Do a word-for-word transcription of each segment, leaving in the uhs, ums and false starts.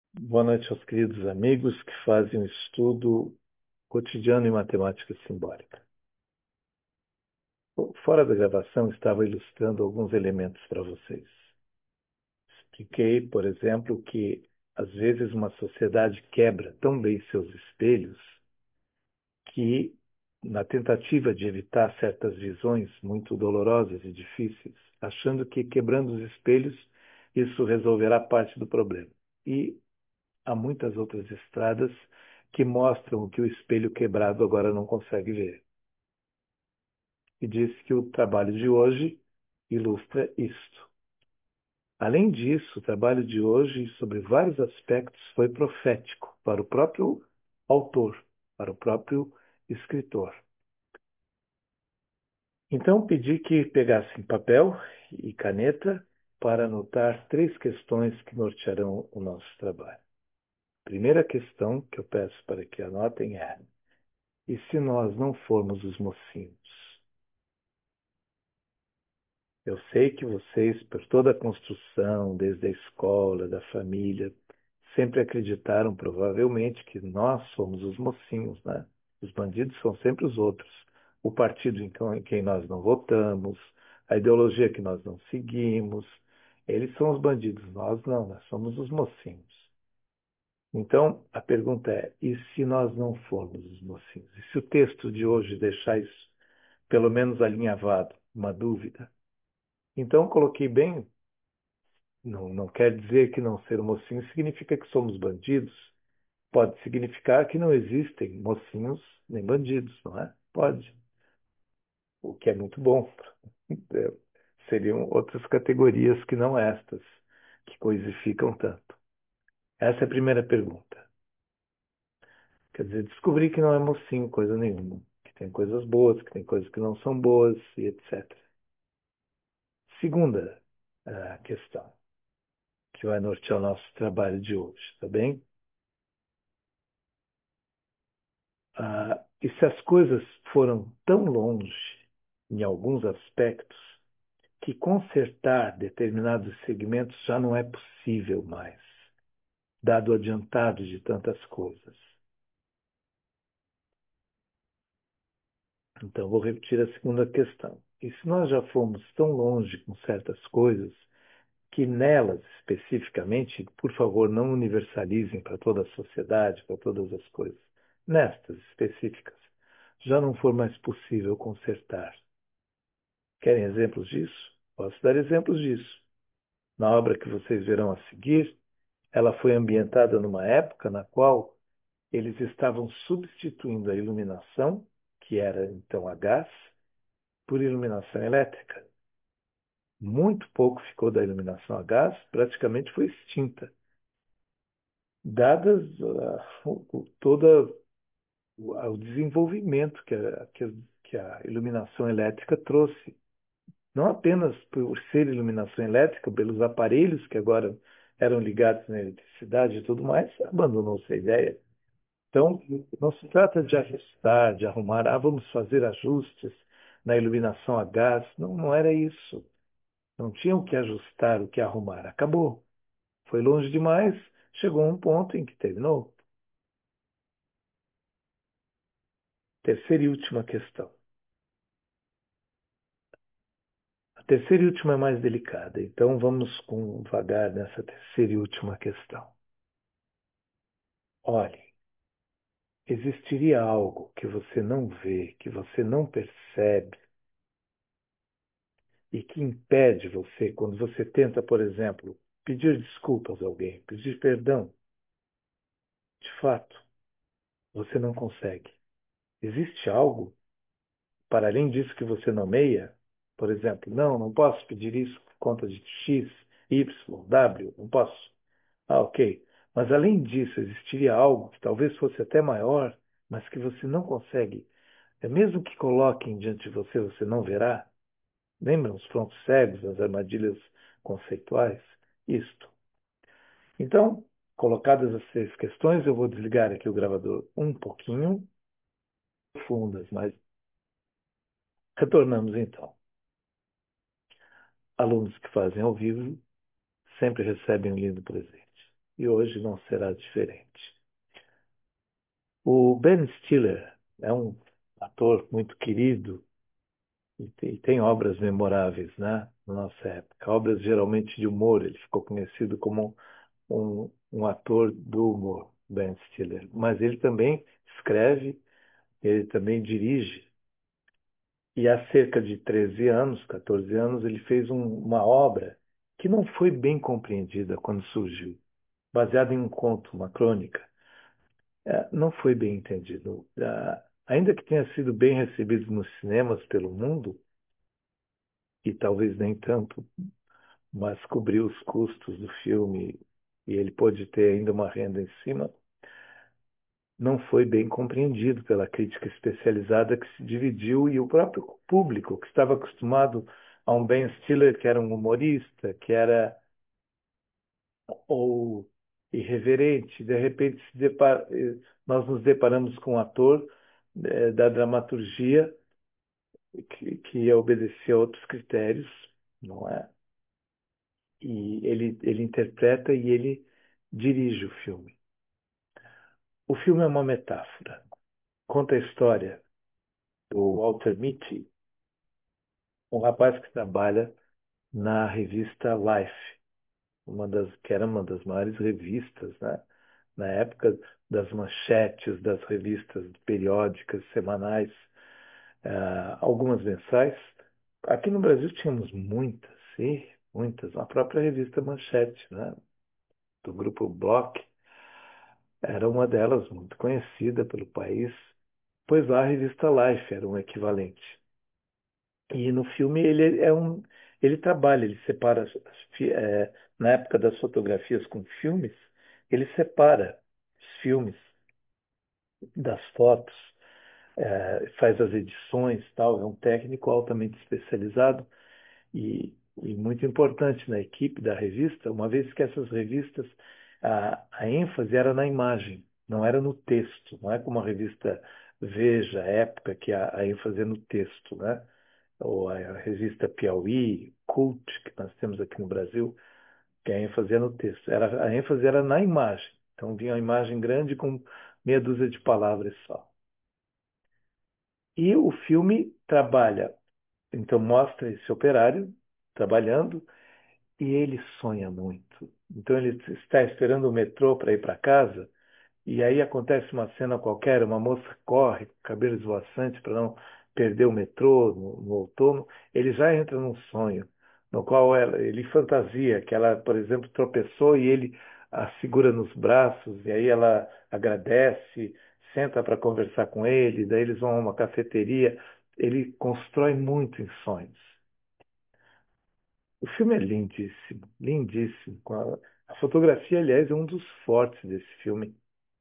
Boa noite aos queridos amigos que fazem o estudo cotidiano em matemática simbólica. Fora da gravação, estava ilustrando alguns elementos para vocês. Expliquei, por exemplo, que às vezes uma sociedade quebra tão bem seus espelhos que, na tentativa de evitar certas visões muito dolorosas e difíceis, achando que quebrando os espelhos isso resolverá parte do problema. E há muitas outras estradas que mostram o que o espelho quebrado agora não consegue ver. E disse que o trabalho de hoje ilustra isto. Além disso, o trabalho de hoje, sobre vários aspectos, foi profético para o próprio autor, para o próprio escritor. Então, pedi que pegassem papel e caneta para anotar três questões que nortearão o nosso trabalho. A primeira questão que eu peço para que anotem é: e se nós não formos os mocinhos? Eu sei que vocês, por toda a construção, desde a escola, da família, sempre acreditaram, provavelmente, que nós somos os mocinhos, né? Os bandidos são sempre os outros. O partido em quem em quem nós não votamos, a ideologia que nós não seguimos, eles são os bandidos, nós não, nós somos os mocinhos. Então, a pergunta é: e se nós não formos os mocinhos? E se o texto de hoje deixar isso, pelo menos alinhavado, uma dúvida? Então, coloquei bem, não, não quer dizer que não ser um mocinho significa que somos bandidos. Pode significar que não existem mocinhos nem bandidos, não é? Pode, o que é muito bom. É, seriam outras categorias que não estas, que coisificam tanto. Essa é a primeira pergunta. Quer dizer, descobri que não é mocinho coisa nenhuma, que tem coisas boas, que tem coisas que não são boas e etcétera. Segunda, ah, questão, que vai nortear o nosso trabalho de hoje, tá bem? Ah, e se as coisas foram tão longe, em alguns aspectos, que consertar determinados segmentos já não é possível mais, dado o adiantado de tantas coisas. Então, vou repetir a segunda questão. E se nós já fomos tão longe com certas coisas, que nelas especificamente, por favor, não universalizem para toda a sociedade, para todas as coisas, nestas específicas, já não for mais possível consertar. Querem exemplos disso? Posso dar exemplos disso. Na obra que vocês verão a seguir, ela foi ambientada numa época na qual eles estavam substituindo a iluminação, que era então a gás, por iluminação elétrica. Muito pouco ficou da iluminação a gás, praticamente foi extinta, dadas uh, o- todo o o desenvolvimento que a, que a- que a iluminação elétrica trouxe. Não apenas por ser iluminação elétrica, pelos aparelhos que agora eram ligados na eletricidade e tudo mais, abandonou-se a ideia. Então, não se trata de ajustar, de arrumar, ah, vamos fazer ajustes na iluminação a gás. Não, não era isso. Não tinha o que ajustar, o que arrumar. Acabou. Foi longe demais, chegou a um ponto em que terminou. Terceira e última questão. A terceira e última é mais delicada, então vamos com vagar nessa terceira e última questão. Olhe, existiria algo que você não vê, que você não percebe e que impede você, quando você tenta, por exemplo, pedir desculpas a alguém, pedir perdão, de fato, você não consegue. Existe algo, para além disso, que você nomeia? Por exemplo, não, não posso pedir isso por conta de X, Y, W, não posso. Ah, ok. Mas além disso, existiria algo que talvez fosse até maior, mas que você não consegue. É mesmo que coloquem diante de você, você não verá? Lembram os frontos cegos, as armadilhas conceituais? Isto. Então, colocadas as três questões, eu vou desligar aqui o gravador um pouquinho, profundas, mas retornamos então. Alunos que fazem ao vivo sempre recebem um lindo presente. e hoje não será diferente. O Ben Stiller é um ator muito querido e tem, tem obras memoráveis, né, na nossa época. Obras geralmente de humor. Ele ficou conhecido como um, um ator do humor, Ben Stiller. Mas ele também escreve, ele também dirige. E há cerca de treze anos, quatorze anos, ele fez um- uma obra que não foi bem compreendida quando surgiu, baseada em um conto, uma crônica. É, não foi bem entendido. Ah, ainda que tenha sido bem recebido nos cinemas pelo mundo, e talvez nem tanto, mas cobriu os custos do filme e ele pôde ter ainda uma renda em cima, não foi bem compreendido pela crítica especializada que se dividiu e o próprio público, que estava acostumado a um Ben Stiller que era um humorista, que era ou irreverente, de repente se depara- eh, nós nos deparamos com um ator eh, da dramaturgia que, que obedecia a outros critérios, não é? E ele, ele interpreta e ele dirige o filme. O filme é uma metáfora. Conta a história do Walter Mitty, um rapaz que trabalha na revista Life, uma das, que era uma das maiores revistas, né? Na época das manchetes das revistas periódicas, semanais, ah, algumas mensais. Aqui no Brasil tínhamos muitas, sim, muitas. A própria revista Manchete, né? Do grupo Block, era uma delas, muito conhecida pelo país, pois lá a revista Life era um equivalente. E no filme ele é um, ele trabalha, ele separa, as- as fi- é, na época das fotografias com filmes, ele separa os filmes das fotos, é, faz as edições, tal. É um técnico altamente especializado e, e muito importante na equipe da revista, uma vez que essas revistas, a, a ênfase era na imagem, não era no texto. Não é como a revista Veja, Época, que a, a ênfase é no texto, né? Ou a revista Piauí, Cult, que nós temos aqui no Brasil, que a ênfase é no texto. Era, a ênfase era na imagem. Então vinha uma imagem grande com meia dúzia de palavras só. E o filme trabalha, então mostra esse operário trabalhando e ele sonha muito. Então ele está esperando o metrô para ir para casa e aí acontece uma cena qualquer, uma moça corre com cabelo esvoaçante para não perder o metrô no, no outono, ele já entra num sonho, no qual ela, ele fantasia que ela, por exemplo, tropeçou e ele a segura nos braços, e aí ela agradece, senta para conversar com ele, daí eles vão a uma cafeteria. Ele constrói muito em sonhos. O filme é lindíssimo, lindíssimo. A, a fotografia, aliás, é um dos fortes desse filme.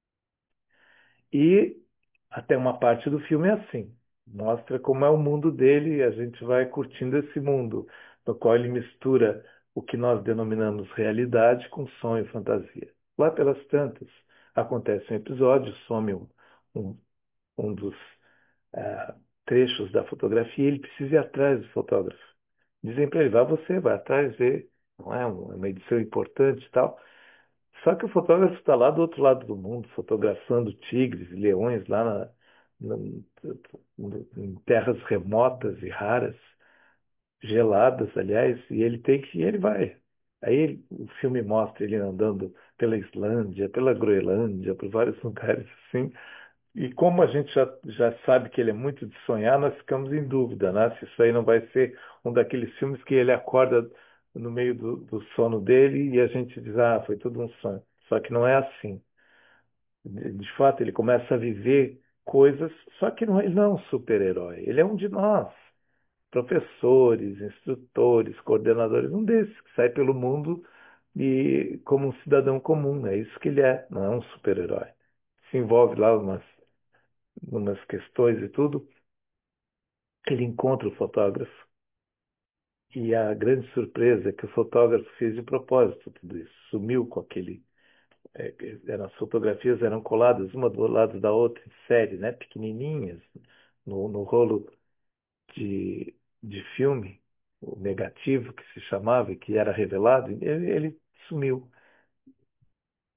E até uma parte do filme é assim. Mostra como é o mundo dele e a gente vai curtindo esse mundo, no qual ele mistura o que nós denominamos realidade com sonho e fantasia. Lá pelas tantas, acontece um episódio, some um, um, um dos ah, trechos da fotografia e ele precisa ir atrás do fotógrafo. Dizem para ele, vá você, vai atrás, vê, não é um, é uma edição importante e tal. Só que o fotógrafo está lá do outro lado do mundo, fotografando tigres e leões lá na, na- em terras remotas e raras, geladas, aliás, e ele tem que, e ele vai. Aí ele- o filme mostra ele andando pela Islândia, pela Groenlândia, por vários lugares assim. E como a gente já, já sabe que ele é muito de sonhar, nós ficamos em dúvida, né? Se isso aí não vai ser um daqueles filmes que ele acorda no meio do, do sono dele e a gente diz, ah, foi tudo um sonho. Só que não é assim. De, de fato, ele começa a viver coisas, só que não, ele não é um super-herói. Ele é um de nós, professores, instrutores, coordenadores, um desses que sai pelo mundo e como um cidadão comum. É isso que ele é, não é um super-herói. Se envolve lá umas umas questões e tudo, ele encontra o fotógrafo. E a grande surpresa é que o fotógrafo fez de propósito tudo isso. Sumiu com aquele. É, eram, as fotografias eram coladas uma do lado da outra, em série, né? Pequenininhas, no, no rolo de, de filme, o negativo que se chamava e que era revelado. Ele, ele sumiu.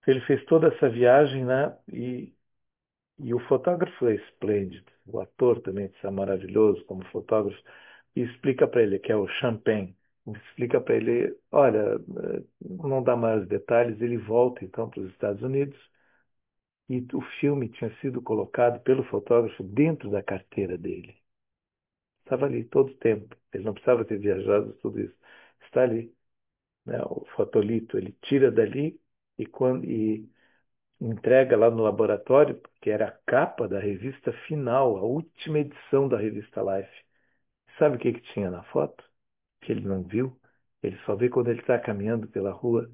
Ele fez toda essa viagem, né? E, e o fotógrafo é esplêndido. O ator também está maravilhoso como fotógrafo. E explica para ele, que é o Champagne, explica para ele, olha, eh, não dá maiores detalhes, ele volta então para os Estados Unidos e o filme tinha sido colocado pelo fotógrafo dentro da carteira dele. Estava ali todo o tempo. Ele não precisava ter viajado tudo isso. Está ali, né? O fotolito, ele tira dali e, quando, e entrega lá no laboratório, porque era a capa da revista final, a última edição da revista Life. Sabe o que que tinha na foto? Que ele não viu? Ele só vê quando ele está caminhando pela rua.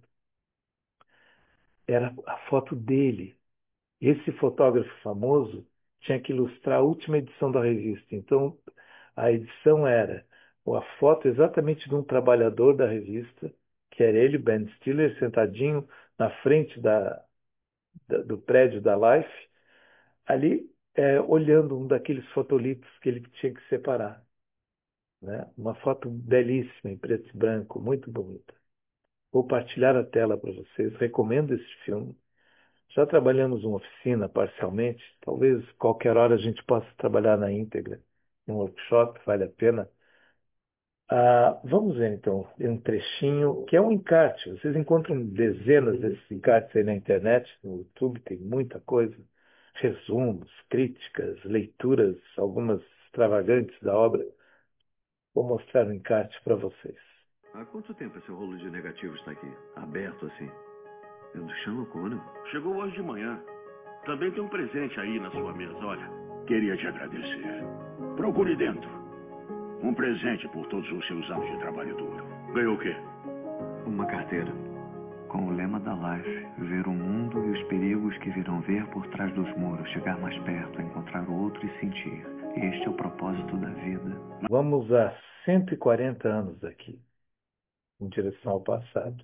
Era a foto dele. Esse fotógrafo famoso tinha que ilustrar a última edição da revista. Então, a edição era a foto exatamente de um trabalhador da revista, que era ele, Ben Stiller, sentadinho na frente da, da- do prédio da Life, ali é, olhando um daqueles fotolitos que ele tinha que separar. Né? Uma foto belíssima, em preto e branco, muito bonita. Vou partilhar a tela para vocês. Recomendo esse filme. Já trabalhamos uma oficina parcialmente. Talvez qualquer hora a gente possa trabalhar na íntegra. Um workshop, vale a pena. Ah, vamos ver então um trechinho, que é um encarte. Vocês encontram dezenas desses encartes aí na internet, no YouTube, tem muita coisa. Resumos, críticas, leituras, algumas extravagantes da obra. Vou mostrar o encarte para vocês. Há quanto tempo esse rolo de negativos está aqui? Aberto assim? É do Sean O'Connor? Chegou hoje de manhã. Também tem um presente aí na sua mesa, olha. Queria te agradecer. Procure dentro. Um presente por todos os seus anos de trabalho duro. Ganhou o quê? Uma carteira. Com o lema da Life, ver o mundo e os perigos que virão ver por trás dos muros, chegar mais perto, encontrar o outro e sentir. Este é o propósito da vida. Vamos a cento e quarenta anos daqui, em direção ao passado.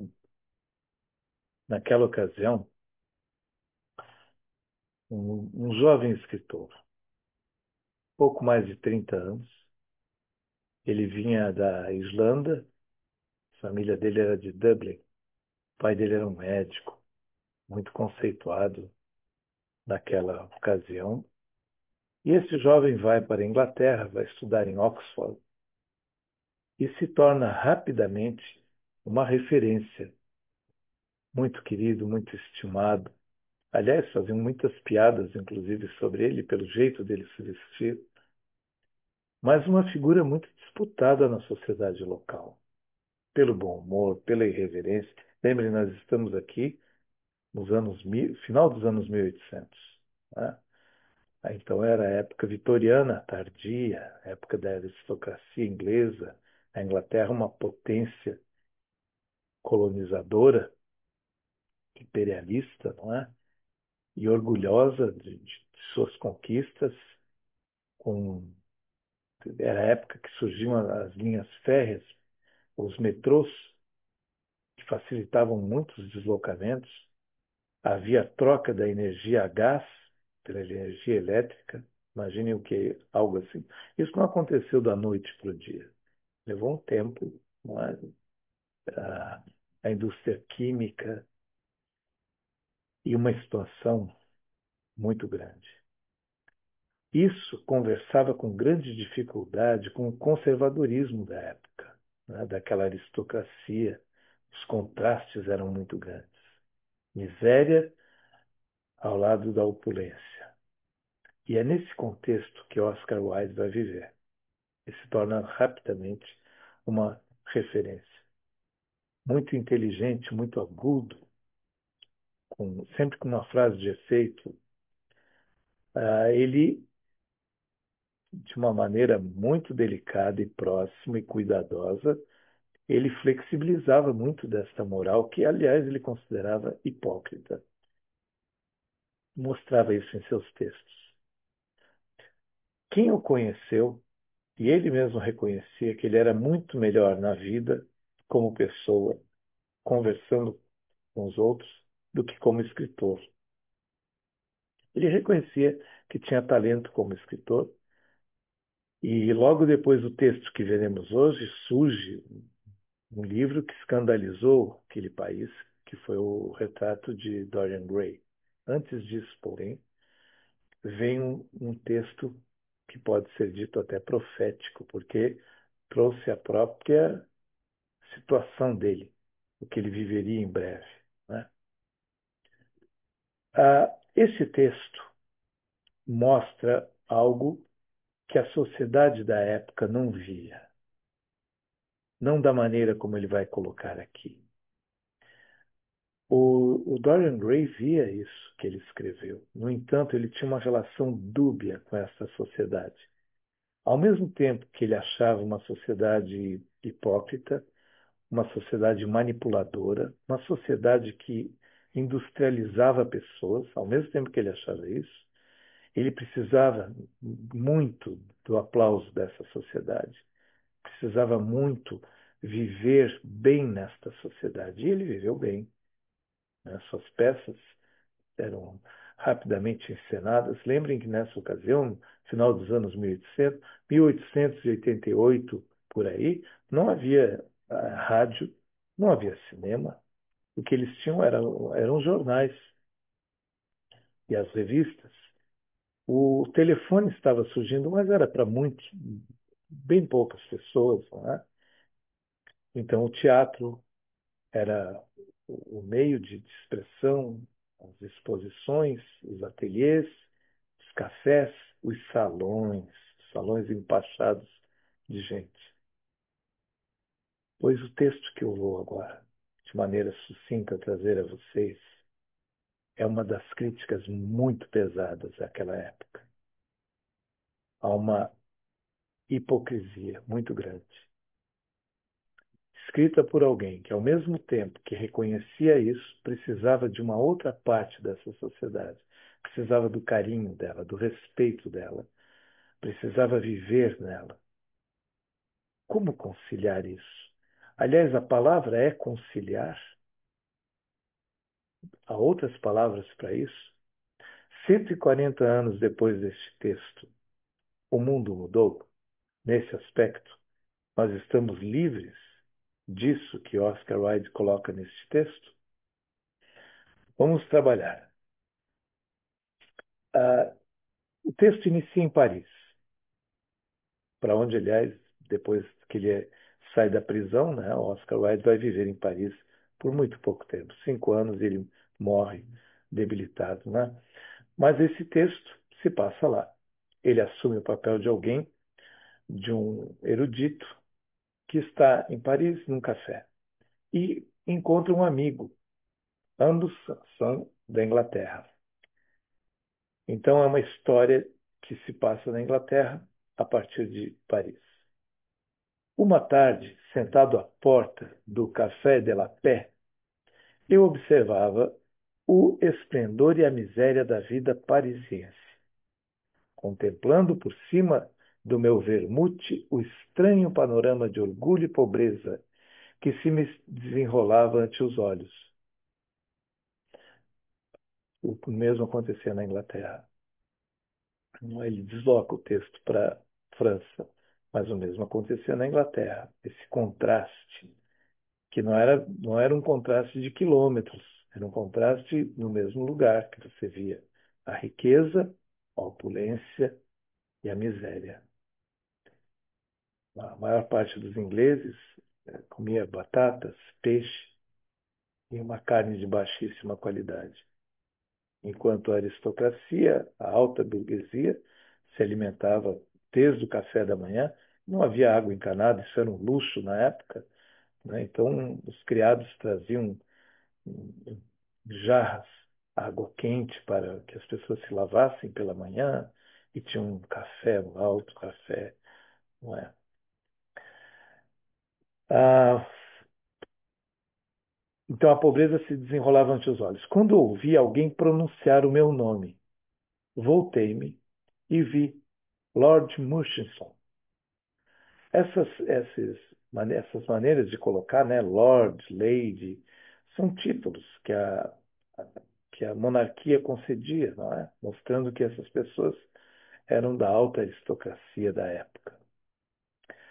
Naquela ocasião, um, um jovem escritor, pouco mais de trinta anos, ele vinha da Islândia, a família dele era de Dublin, o pai dele era um médico, muito conceituado naquela ocasião. E esse jovem vai para a Inglaterra, vai estudar em Oxford e se torna rapidamente uma referência, muito querido, muito estimado. Aliás, faziam muitas piadas, inclusive, sobre ele, pelo jeito dele se vestir, mas uma figura muito disputada na sociedade local, pelo bom humor, pela irreverência. Lembre, nós estamos aqui nos anos mil, final dos anos mil e oitocentos, né? Ah, então era a época vitoriana tardia, época da aristocracia inglesa, a Inglaterra uma potência colonizadora, imperialista, não é? E orgulhosa de, de suas conquistas, com era a época que surgiam as linhas férreas, os metrôs, que facilitavam muitos deslocamentos. Havia troca da energia a gás pela energia elétrica. Imaginem o que é algo assim. Isso não aconteceu da noite para o dia. Levou um tempo. Não é? a, a indústria química e uma expansão muito grande. Isso conversava com grande dificuldade com o conservadorismo da época, né, daquela aristocracia. Os contrastes eram muito grandes. Miséria ao lado da opulência. E é nesse contexto que Oscar Wilde vai viver. E se torna rapidamente uma referência. Muito inteligente, muito agudo, com, sempre com uma frase de efeito. Uh, ele de uma maneira muito delicada e próxima e cuidadosa, ele flexibilizava muito desta moral, que, aliás, ele considerava hipócrita. Mostrava isso em seus textos. Quem o conheceu, e ele mesmo reconhecia que ele era muito melhor na vida, como pessoa, conversando com os outros, do que como escritor. Ele reconhecia que tinha talento como escritor, e logo depois do texto que veremos hoje, surge um livro que escandalizou aquele país, que foi o retrato de Dorian Gray. Antes disso, porém, vem um, um texto que pode ser dito até profético, porque trouxe a própria situação dele, o que ele viveria em breve, né? Ah, esse texto mostra algo que a sociedade da época não via, não da maneira como ele vai colocar aqui. O, o Dorian Gray via isso que ele escreveu. No entanto, ele tinha uma relação dúbia com essa sociedade. Ao mesmo tempo que ele achava uma sociedade hipócrita, uma sociedade manipuladora, uma sociedade que industrializava pessoas, ao mesmo tempo que ele achava isso, ele precisava muito do aplauso dessa sociedade, precisava muito viver bem nesta sociedade. E ele viveu bem, né? Suas peças eram rapidamente encenadas. Lembrem que nessa ocasião, final dos anos mil e oitocentos, mil oitocentos e oitenta e oito, por aí, não havia ah, rádio, não havia cinema. O que eles tinham eram, eram jornais e as revistas. O telefone estava surgindo, mas era para muitos, bem poucas pessoas, né? Então o teatro era o meio de expressão, as exposições, os ateliês, os cafés, os salões, salões empachados de gente. Pois o texto que eu vou agora, de maneira sucinta, trazer a vocês, é uma das críticas muito pesadas àquela época. Há uma hipocrisia muito grande, escrita por alguém que, ao mesmo tempo que reconhecia isso, precisava de uma outra parte dessa sociedade, precisava do carinho dela, do respeito dela, precisava viver nela. Como conciliar isso? Aliás, a palavra é conciliar. Há outras palavras para isso? cento e quarenta anos depois deste texto, o mundo mudou nesse aspecto. Nós estamos livres disso que Oscar Wilde coloca neste texto. Vamos trabalhar. Ah, o texto inicia em Paris, para onde, aliás, depois que ele é- sai da prisão, né, Oscar Wilde vai viver em Paris por muito pouco tempo, cinco anos, e ele morre debilitado, né? Mas esse texto se passa lá. Ele assume o papel de alguém, de um erudito, que está em Paris num café e encontra um amigo. Ambos são da Inglaterra. Então é uma história que se passa na Inglaterra a partir de Paris. Uma tarde, sentado à porta do Café de la Paix, eu observava o esplendor e a miséria da vida parisiense, contemplando por cima do meu vermute o estranho panorama de orgulho e pobreza que se me desenrolava ante os olhos. O mesmo acontecia na Inglaterra. Ele desloca o texto para a França, mas o mesmo acontecia na Inglaterra. Esse contraste, que não era, não era um contraste de quilômetros, era um contraste no mesmo lugar que você via a riqueza, a opulência e a miséria. A maior parte dos ingleses eh, comia batatas, peixe e uma carne de baixíssima qualidade, enquanto a aristocracia, a alta burguesia, se alimentava desde o café da manhã. Não havia água encanada, isso era um luxo na época, né? Então, os criados traziam hum, jarras, água quente para que as pessoas se lavassem pela manhã e tinha um café, um alto café, não é? Ah, então a pobreza se desenrolava ante os olhos. Quando ouvi alguém pronunciar o meu nome, voltei-me e vi Lord Murchison. Essas, essas, essas maneiras de colocar, né, Lord, Lady, são títulos que a, que a monarquia concedia, não é? Mostrando que essas pessoas eram da alta aristocracia da época.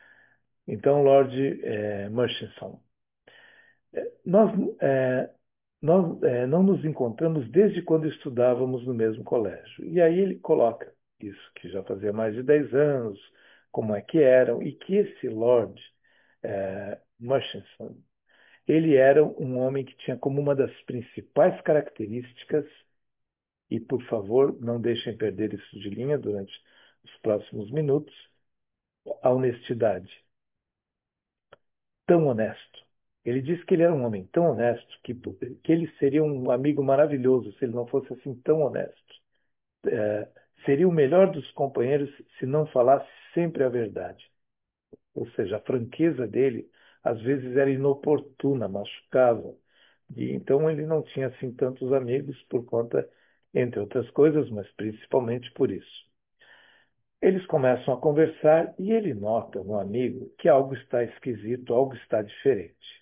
Então, Lord é, Murchison. Nós, é, nós é, não nos encontramos desde quando estudávamos no mesmo colégio. E aí ele coloca isso, que já fazia mais de dez anos, como é que eram, e que esse Lord é, Murchison, ele era um homem que tinha como uma das principais características, e por favor, não deixem perder isso de linha durante os próximos minutos, a honestidade. Tão honesto. Ele disse que ele era um homem tão honesto que, que ele seria um amigo maravilhoso se ele não fosse assim tão honesto. É, seria o melhor dos companheiros se não falasse sempre a verdade. Ou seja, a franqueza dele às vezes era inoportuna, machucava. E então ele não tinha assim tantos amigos por conta, entre outras coisas, mas principalmente por isso. Eles começam a conversar e ele nota no amigo que algo está esquisito, algo está diferente.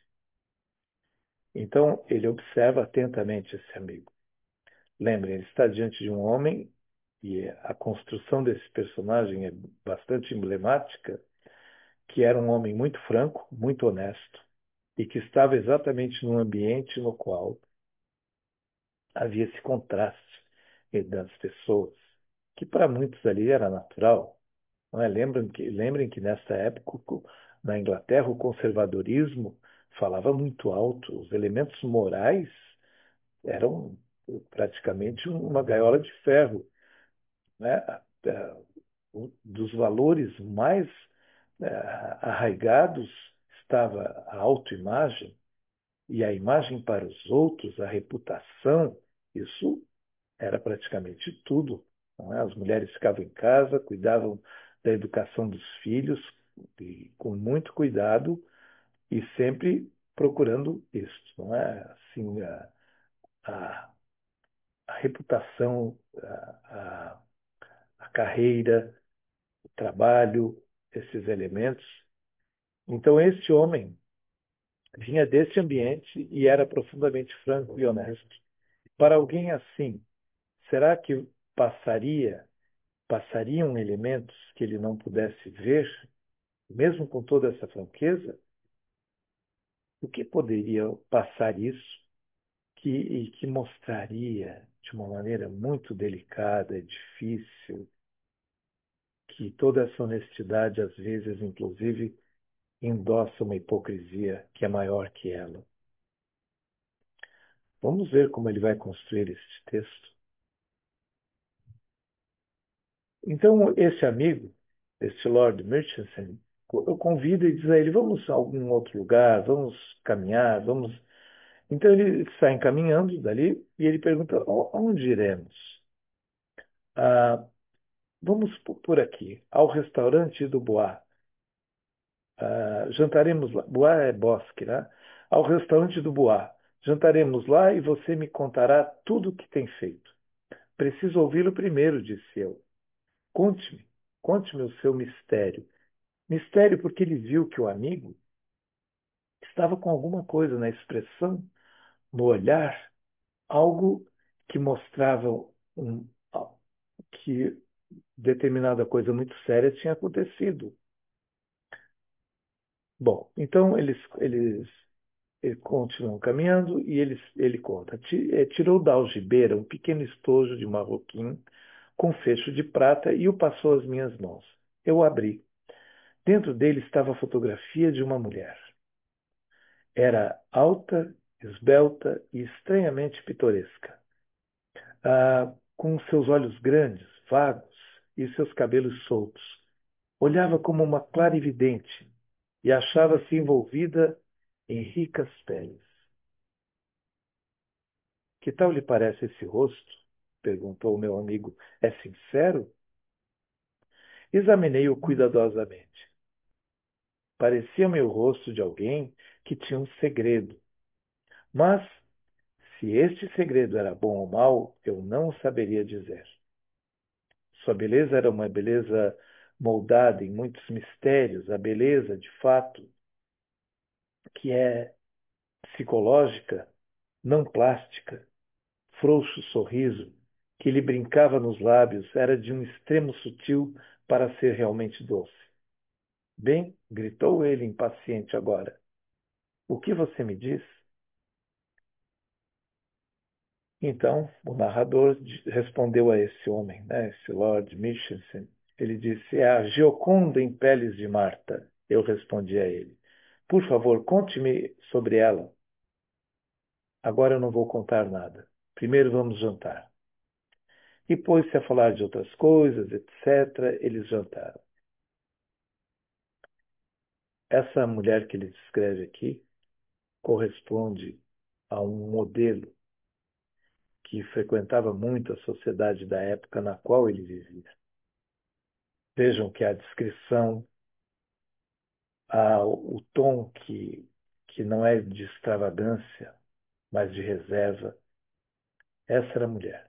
Então ele observa atentamente esse amigo. Lembrem, ele está diante de um homem e a construção desse personagem é bastante emblemática, que era um homem muito franco, muito honesto e que estava exatamente num ambiente no qual havia esse contraste das pessoas, que para muitos ali era natural. Não é? Lembrem que, lembrem que nesta época, na Inglaterra, o conservadorismo falava muito alto, os elementos morais eram praticamente uma gaiola de ferro, né? Dos valores mais eh, arraigados estava a autoimagem e a imagem para os outros, a reputação, isso era praticamente tudo. Não é? As mulheres ficavam em casa, cuidavam da educação dos filhos e, com muito cuidado e sempre procurando isso, não é? Assim, a, a, a reputação, a, a, a carreira, o trabalho, esses elementos. Então, este homem vinha desse ambiente e era profundamente franco e honesto. Para alguém assim, será que passaria, passariam elementos que ele não pudesse ver, mesmo com toda essa franqueza? O que poderia passar isso que, e que mostraria de uma maneira muito delicada, difícil, que toda essa honestidade, às vezes, inclusive, endossa uma hipocrisia que é maior que ela? Vamos ver como ele vai construir este texto. Então, esse amigo, este Lord Murchison, eu convido e diz a ele, vamos a algum outro lugar, vamos caminhar, vamos... Então ele sai caminhando dali e ele pergunta, onde iremos? Ah, vamos por aqui, ao restaurante do Bois. Ah, jantaremos lá. Bois é bosque, né? Ao restaurante do Bois. Jantaremos lá e você me contará tudo o que tem feito. Preciso ouvi-lo primeiro, disse eu. Conte-me, conte-me o seu mistério. Mistério porque ele viu que o amigo estava com alguma coisa na expressão, no olhar, algo que mostrava um, que determinada coisa muito séria tinha acontecido. Bom, então eles, eles, eles continuam caminhando e eles, ele conta. eh, Tirou da algibeira um pequeno estojo de marroquim com fecho de prata e o passou às minhas mãos. Eu abri. Dentro dele estava a fotografia de uma mulher. Era alta, esbelta e estranhamente pitoresca. Ah, com seus olhos grandes, vagos, e seus cabelos soltos. Olhava como uma clarividente e achava-se envolvida em ricas peles. Que tal lhe parece esse rosto? Perguntou o meu amigo. É sincero? Examinei-o cuidadosamente. Parecia-me o rosto de alguém que tinha um segredo. Mas, se este segredo era bom ou mau, eu não saberia dizer. Sua beleza era uma beleza moldada em muitos mistérios, a beleza, de fato, que é psicológica, não plástica, frouxo sorriso, que lhe brincava nos lábios, era de um extremo sutil para ser realmente doce. Bem, gritou ele impaciente agora. O que você me diz? Então, o narrador di- respondeu a esse homem, né, esse Lord Michelson. Ele disse: É a Gioconda em peles de Marta. Eu respondi a ele: Por favor, conte-me sobre ela. Agora eu não vou contar nada. Primeiro vamos jantar. E pôs-se a falar de outras coisas, etcétera. Eles jantaram. Essa mulher que ele descreve aqui corresponde a um modelo que frequentava muito a sociedade da época na qual ele vivia. Vejam que a descrição, a, o tom que, que não é de extravagância, mas de reserva, essa era a mulher.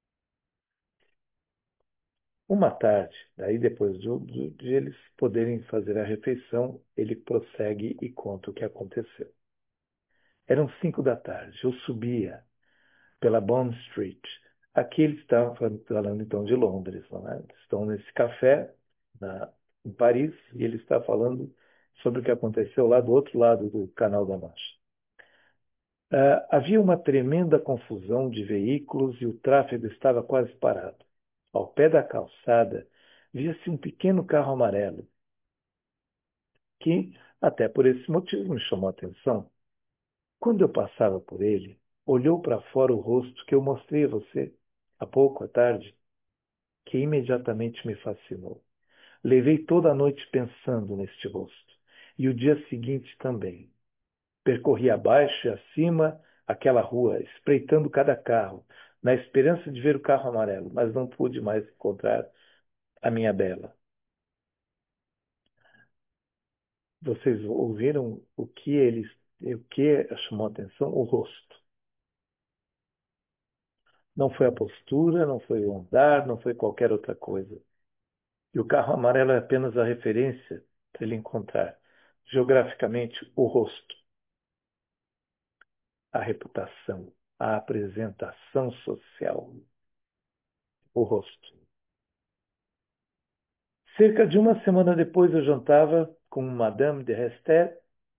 Uma tarde, daí depois de, de, de eles poderem fazer a refeição, ele prossegue e conta o que aconteceu. Eram cinco da tarde. Eu subia pela Bond Street. Aqui eles estavam falando então de Londres, não é? Estão nesse café na, em Paris e ele está falando sobre o que aconteceu lá do outro lado do Canal da Mancha. Ah, havia uma tremenda confusão de veículos e o tráfego estava quase parado. Ao pé da calçada, via-se um pequeno carro amarelo, que, até por esse motivo, me chamou a atenção. Quando eu passava por ele, olhou para fora o rosto que eu mostrei a você há pouco à tarde, que imediatamente me fascinou. Levei toda a noite pensando neste rosto, e o dia seguinte também. Percorri abaixo e acima aquela rua, espreitando cada carro, na esperança de ver o carro amarelo, mas não pude mais encontrar a minha bela. Vocês ouviram o que eles, o que chamou a atenção? O rosto. Não foi a postura, não foi o andar, não foi qualquer outra coisa. E o carro amarelo é apenas a referência para ele encontrar geograficamente o rosto, a reputação, a apresentação social, o rosto. Cerca de uma semana depois eu jantava com Madame de Hester,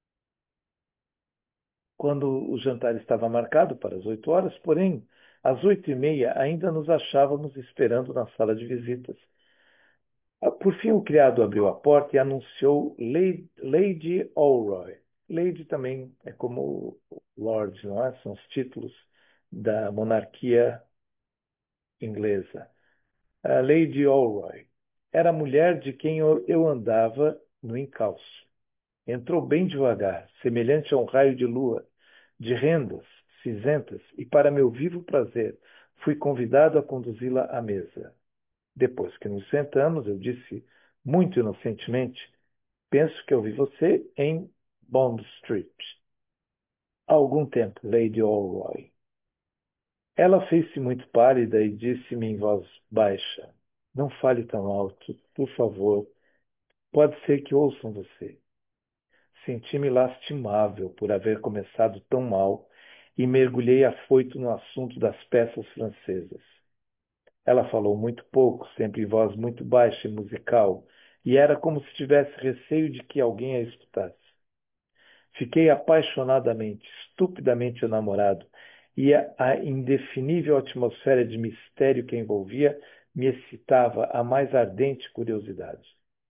quando o jantar estava marcado para as oito horas, porém, às oito e meia ainda nos achávamos esperando na sala de visitas. Ah, Por fim, o criado abriu a porta e anunciou Lady, Lady Alroy. Lady também é como Lord, não é? São os títulos da monarquia inglesa. A Lady Alroy era a mulher de quem eu eu andava no encalço. Entrou bem devagar, semelhante a um raio de lua, de rendas cinzentas, e para meu vivo prazer, fui convidado a conduzi-la à mesa. Depois que nos sentamos, eu disse, muito inocentemente, penso que eu vi você em Bond Street. Há algum tempo, Lady Alroy. Ela fez-se muito pálida e disse-me em voz baixa, não fale tão alto, por favor. Pode ser que ouçam você. Senti-me lastimável por haver começado tão mal e mergulhei afoito no assunto das peças francesas. Ela falou muito pouco, sempre em voz muito baixa e musical, e era como se tivesse receio de que alguém a escutasse. Fiquei apaixonadamente, estupidamente enamorado, e a, a indefinível atmosfera de mistério que a envolvia me excitava a mais ardente curiosidade.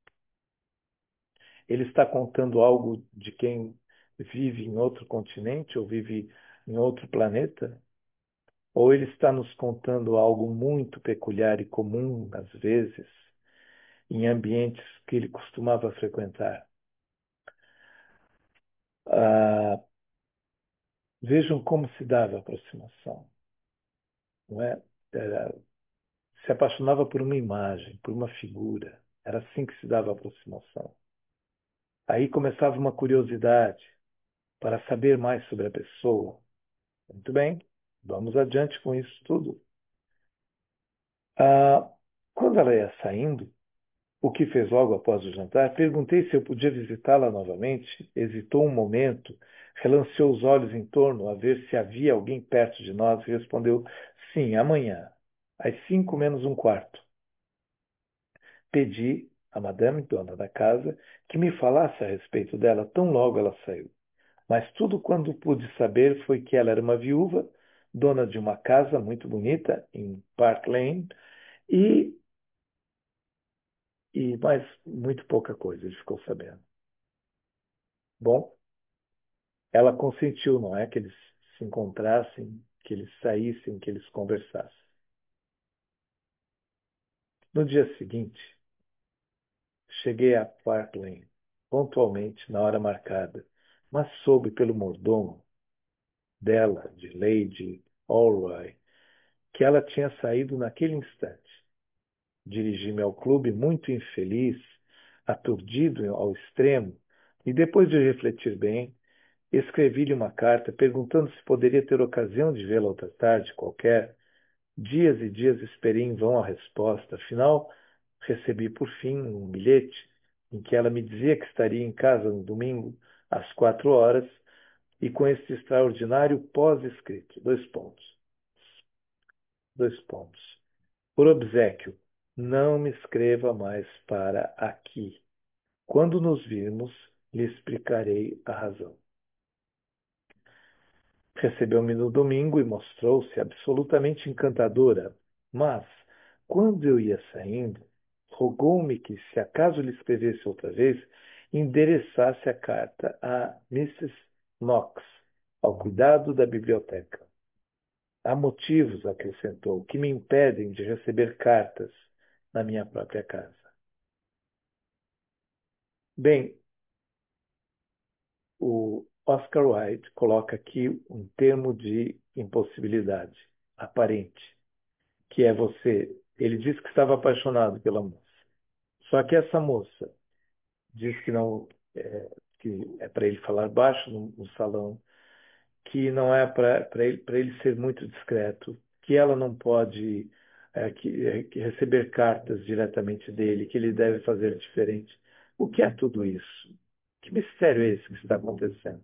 Ele está contando algo de quem vive em outro continente ou vive em outro planeta? Ou ele está nos contando algo muito peculiar e comum, às vezes, em ambientes que ele costumava frequentar? Ah, vejam como se dava a aproximação, não é? Era, se apaixonava por uma imagem, por uma figura. Era assim que se dava a aproximação. Aí começava uma curiosidade para saber mais sobre a pessoa. Muito bem, vamos adiante com isso tudo. Ah, quando ela ia saindo, o que fez logo após o jantar, perguntei se eu podia visitá-la novamente. Hesitou um momento, relanceou os olhos em torno a ver se havia alguém perto de nós e respondeu: Sim, amanhã, às cinco menos um quarto. Pedi à madame, dona da casa, que me falasse a respeito dela tão logo ela saiu. Mas tudo quanto pude saber foi que ela era uma viúva, dona de uma casa muito bonita em Park Lane, e, e mais muito pouca coisa ele ficou sabendo. Bom, ela consentiu, não é, que eles se encontrassem, que eles saíssem, que eles conversassem. No dia seguinte, cheguei a Park Lane, pontualmente na hora marcada, mas soube pelo mordomo dela, de Lady Allroy, que ela tinha saído naquele instante. Dirigi-me ao clube muito infeliz, aturdido ao extremo, e depois de refletir bem, escrevi-lhe uma carta perguntando se poderia ter ocasião de vê-la outra tarde qualquer. Dias e dias esperei em vão a resposta. Afinal, recebi por fim um bilhete em que ela me dizia que estaria em casa no domingo, às quatro horas, e com este extraordinário pós-escrito. Dois pontos. Dois pontos. Por obséquio, não me escreva mais para aqui. Quando nos virmos, lhe explicarei a razão. Recebeu-me no domingo e mostrou-se absolutamente encantadora, mas, quando eu ia saindo, rogou-me que, se acaso lhe escrevesse outra vez, endereçasse a carta a missus Knox, ao cuidado da biblioteca. Há motivos, acrescentou, que me impedem de receber cartas na minha própria casa. Bem, o Oscar Wilde coloca aqui um termo de impossibilidade aparente, que é você. Ele diz que estava apaixonado pela moça. Só que essa moça diz que não é, que é para ele falar baixo no, no salão, que não é para ele, para ele ser muito discreto, que ela não pode é, que, é, que receber cartas diretamente dele, que ele deve fazer diferente. O que é tudo isso? Que mistério é esse que está acontecendo?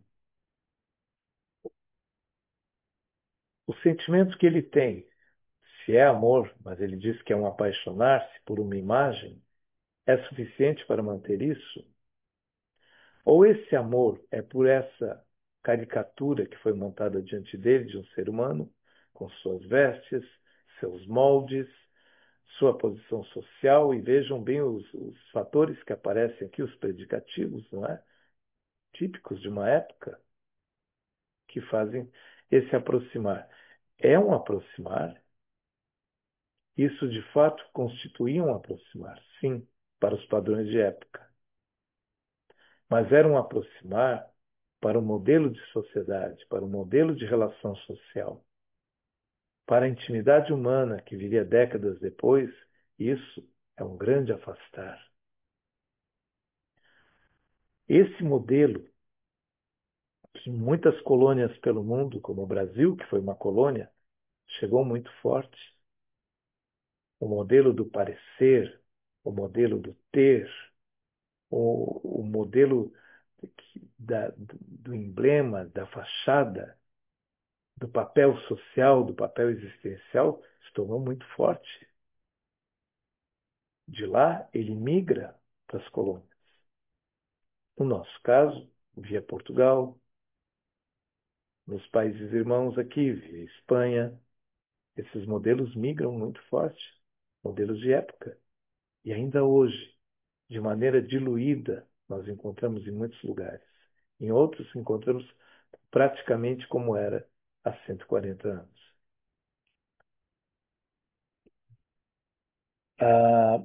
O sentimento que ele tem, se é amor, mas ele diz que é um apaixonar-se por uma imagem, é suficiente para manter isso? Ou esse amor é por essa caricatura que foi montada diante dele de um ser humano, com suas vestes, seus moldes, sua posição social, e vejam bem os, os fatores que aparecem aqui, os predicativos, não é? Típicos de uma época, que fazem esse aproximar. É um aproximar. Isso, de fato, constituía um aproximar, sim, para os padrões de época. Mas era um aproximar para o modelo de sociedade, para o modelo de relação social. Para a intimidade humana que viria décadas depois, isso é um grande afastar. Esse modelo, que em muitas colônias pelo mundo, como o Brasil, que foi uma colônia, chegou muito forte. O modelo do parecer, o modelo do ter, o, o modelo da, do emblema, da fachada, do papel social, do papel existencial, se tornou muito forte. De lá, ele migra para as colônias. No nosso caso, via Portugal, nos países irmãos aqui, via Espanha, esses modelos migram muito forte, modelos de época. E ainda hoje, de maneira diluída, nós encontramos em muitos lugares. Em outros, encontramos praticamente como era há cento e quarenta anos. Ah,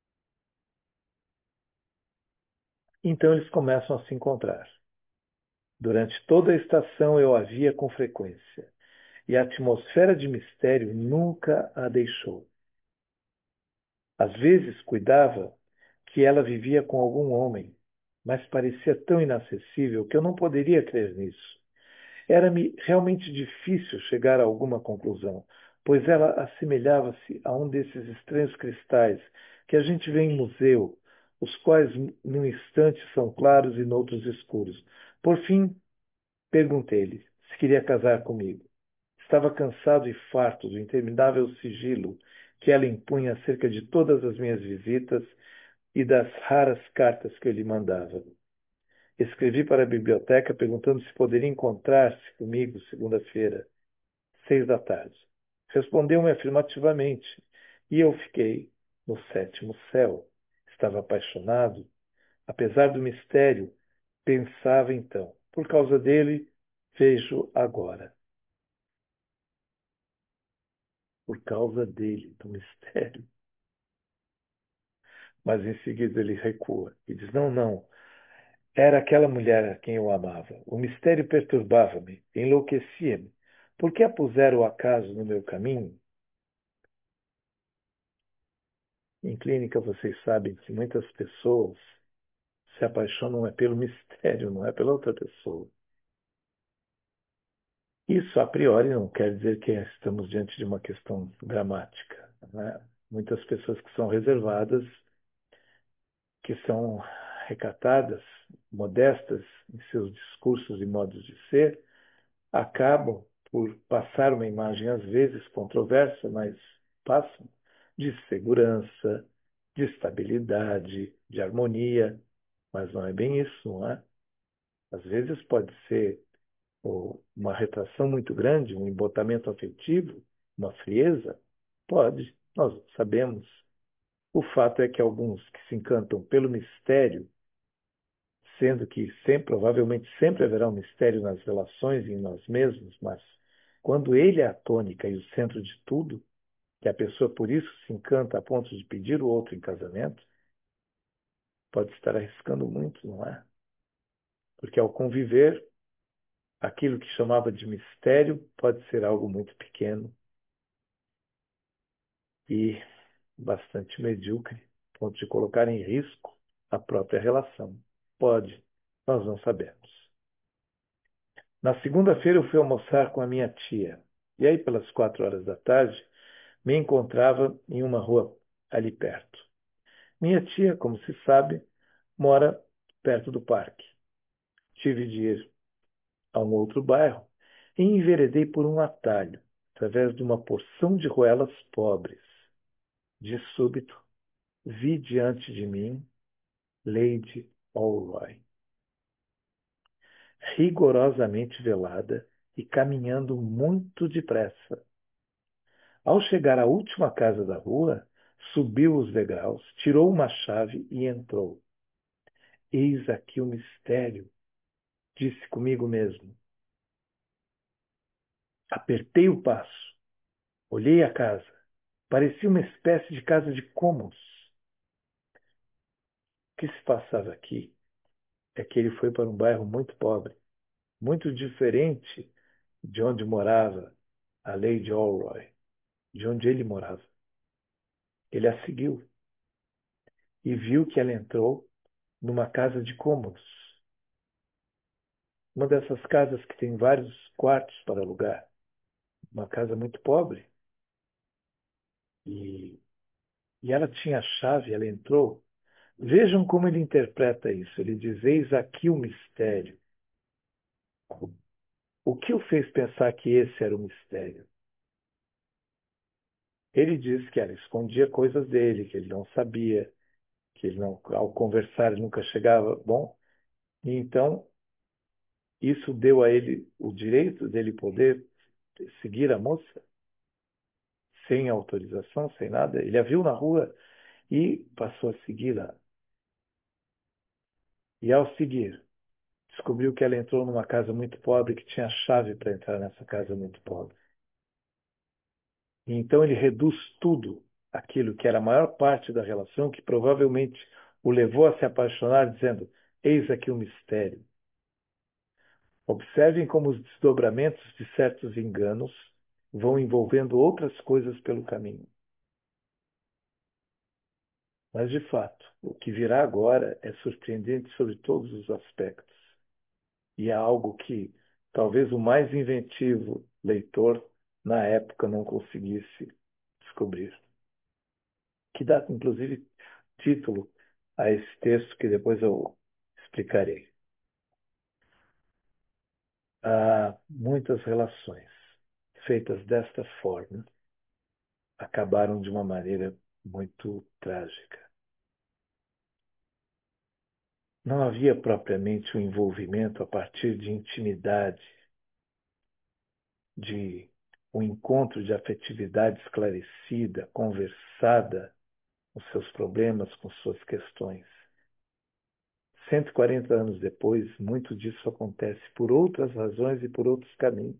então eles começam a se encontrar. Durante toda a estação eu a via com frequência, e a atmosfera de mistério nunca a deixou. Às vezes cuidava que ela vivia com algum homem, mas parecia tão inacessível que eu não poderia crer nisso. Era-me realmente difícil chegar a alguma conclusão, pois ela assemelhava-se a um desses estranhos cristais que a gente vê em museu, os quais num instante são claros e noutros escuros. Por fim, perguntei-lhe se queria casar comigo. Estava cansado e farto do interminável sigilo que ela impunha acerca de todas as minhas visitas e das raras cartas que eu lhe mandava. Escrevi para a biblioteca perguntando se poderia encontrar-se comigo segunda-feira. seis da tarde. Respondeu-me afirmativamente, e eu fiquei no sétimo céu. Estava apaixonado. Apesar do mistério, pensava então, por causa dele, vejo agora. Por causa dele, do mistério. Mas em seguida ele recua e diz: Não, não. Era aquela mulher a quem eu amava. O mistério perturbava-me, enlouquecia-me. Por que a puseram o acaso no meu caminho? Em clínica, vocês sabem que muitas pessoas se apaixonam é pelo mistério, não é pela outra pessoa. Isso, a priori, não quer dizer que estamos diante de uma questão dramática, né? Muitas pessoas que são reservadas, que são recatadas, modestas em seus discursos e modos de ser, acabam por passar uma imagem, às vezes controversa, mas passam, de segurança, de estabilidade, de harmonia. Mas não é bem isso, não é? Às vezes pode ser ou, uma retração muito grande, um embotamento afetivo, uma frieza. Pode, nós não sabemos. O fato é que alguns que se encantam pelo mistério, sendo que sempre, provavelmente sempre haverá um mistério nas relações e em nós mesmos, mas quando ele é a tônica e o centro de tudo, que a pessoa por isso se encanta a ponto de pedir o outro em casamento, pode estar arriscando muito, não é? Porque ao conviver, aquilo que chamava de mistério pode ser algo muito pequeno e bastante medíocre, a ponto de colocar em risco a própria relação. Pode, nós não sabemos. Na segunda-feira eu fui almoçar com a minha tia. E aí, pelas quatro horas da tarde, me encontrava em uma rua ali perto. Minha tia, como se sabe, mora perto do parque. Tive de ir a um outro bairro e enveredei por um atalho, através de uma porção de ruelas pobres. De súbito, vi diante de mim Lady Alroy, rigorosamente velada e caminhando muito depressa. Ao chegar à última casa da rua, subiu os degraus, tirou uma chave e entrou. Eis aqui o mistério, disse comigo mesmo. Apertei o passo, olhei a casa. Parecia uma espécie de casa de cômodos. O que se passava aqui é que ele foi para um bairro muito pobre, muito diferente de onde morava a Lady Alroy, de onde ele morava. Ele a seguiu e viu que ela entrou numa casa de cômodos. Uma dessas casas que tem vários quartos para alugar. Uma casa muito pobre. E, e ela tinha a chave, ela entrou. Vejam como ele interpreta isso. Ele diz: Eis aqui o mistério. O que o fez pensar que esse era o mistério? Ele diz que ela escondia coisas dele, que ele não sabia, que ele não, ao conversar, ele nunca chegava. Bom, e então isso deu a ele o direito dele poder seguir a moça sem autorização, sem nada. Ele a viu na rua e passou a segui-la. E ao seguir, descobriu que ela entrou numa casa muito pobre, que tinha chave para entrar nessa casa muito pobre. E então ele reduz tudo aquilo que era a maior parte da relação, que provavelmente o levou a se apaixonar, dizendo: Eis aqui o mistério. Observem como os desdobramentos de certos enganos vão envolvendo outras coisas pelo caminho. Mas, de fato, o que virá agora é surpreendente sobre todos os aspectos. E é algo que talvez o mais inventivo leitor na época não conseguisse descobrir. Que dá, inclusive, título a esse texto que depois eu explicarei. Há muitas relações feitas desta forma acabaram de uma maneira muito trágica. Não havia propriamente um envolvimento a partir de intimidade, de um encontro de afetividade esclarecida, conversada com seus problemas, com suas questões. cento e quarenta anos depois, muito disso acontece por outras razões e por outros caminhos.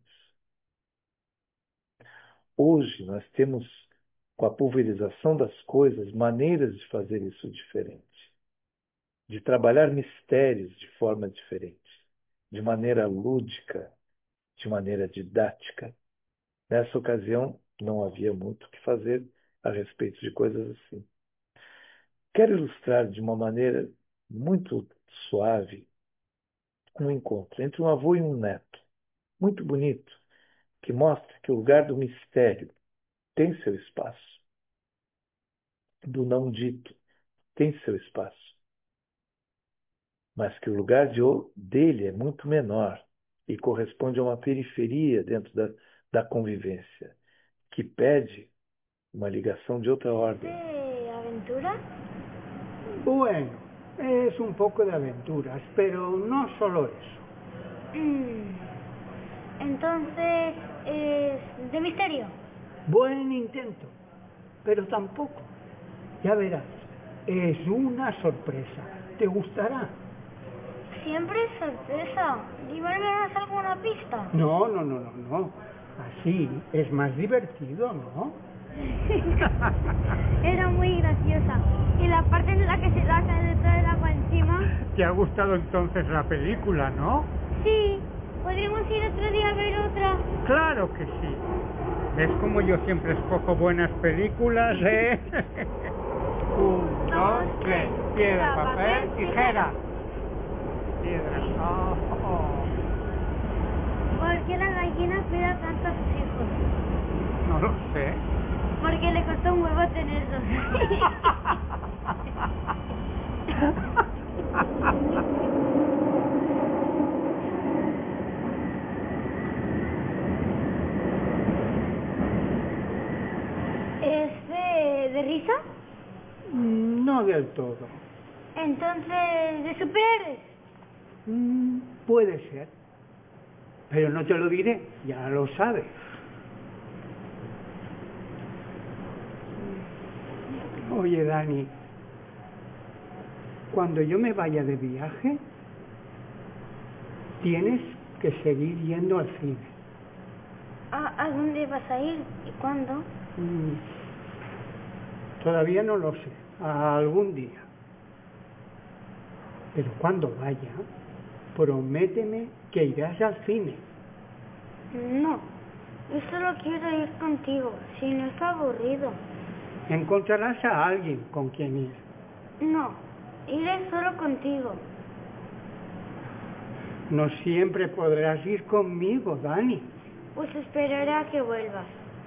Hoje nós temos, com a pulverização das coisas, maneiras de fazer isso diferente, de trabalhar mistérios de forma diferente, de maneira lúdica, de maneira didática. Nessa ocasião, não havia muito o que fazer a respeito de coisas assim. Quero ilustrar de uma maneira muito suave um encontro entre um avô e um neto, muito bonito, que mostra que o lugar do mistério tem seu espaço, do não dito tem seu espaço, mas que o lugar de, dele é muito menor e corresponde a uma periferia dentro da, da convivência, que pede uma ligação de outra ordem. ¿De aventura? Bueno, es un poco de aventuras, pero no solo eso. Mm, Entonces, ¿es de misterio? Buen intento, pero tampoco. Ya verás, es una sorpresa. ¿Te gustará? Siempre es sorpresa. Dime al menos alguna pista. No, no, no, no, no. Así es más divertido, ¿no? Era muy graciosa. Y la parte en la que se la cae de todo el agua encima. ¿Te ha gustado entonces la película, no? Sí. ¿Podríamos ir otro día a ver otra? Claro que sí. ¿Ves como yo siempre escojo buenas películas, eh? Un, dos, tres. Piedra, papel, tijera. Piedra. Oh, oh. ¿Por qué la gallina cuida tanto a sus hijos? No lo sé. Porque le costó un huevo tenerlos. ¿Es de, de risa? No del todo. Entonces, ¿de superhéroes? Mm, puede ser. Pero no te lo diré, ya lo sabes. Oye, Dani, cuando yo me vaya de viaje, tienes que seguir yendo al cine. ¿A, ¿A dónde vas a ir y cuándo? Mm, todavía no lo sé, algún día. Pero cuando vaya, prométeme que irás al cine. No, yo solo quiero ir contigo, si no es aburrido. Encontrarás a alguien con quien ir. No, iré solo contigo. No siempre podrás ir conmigo, Dani. Pues esperaré a que vuelvas.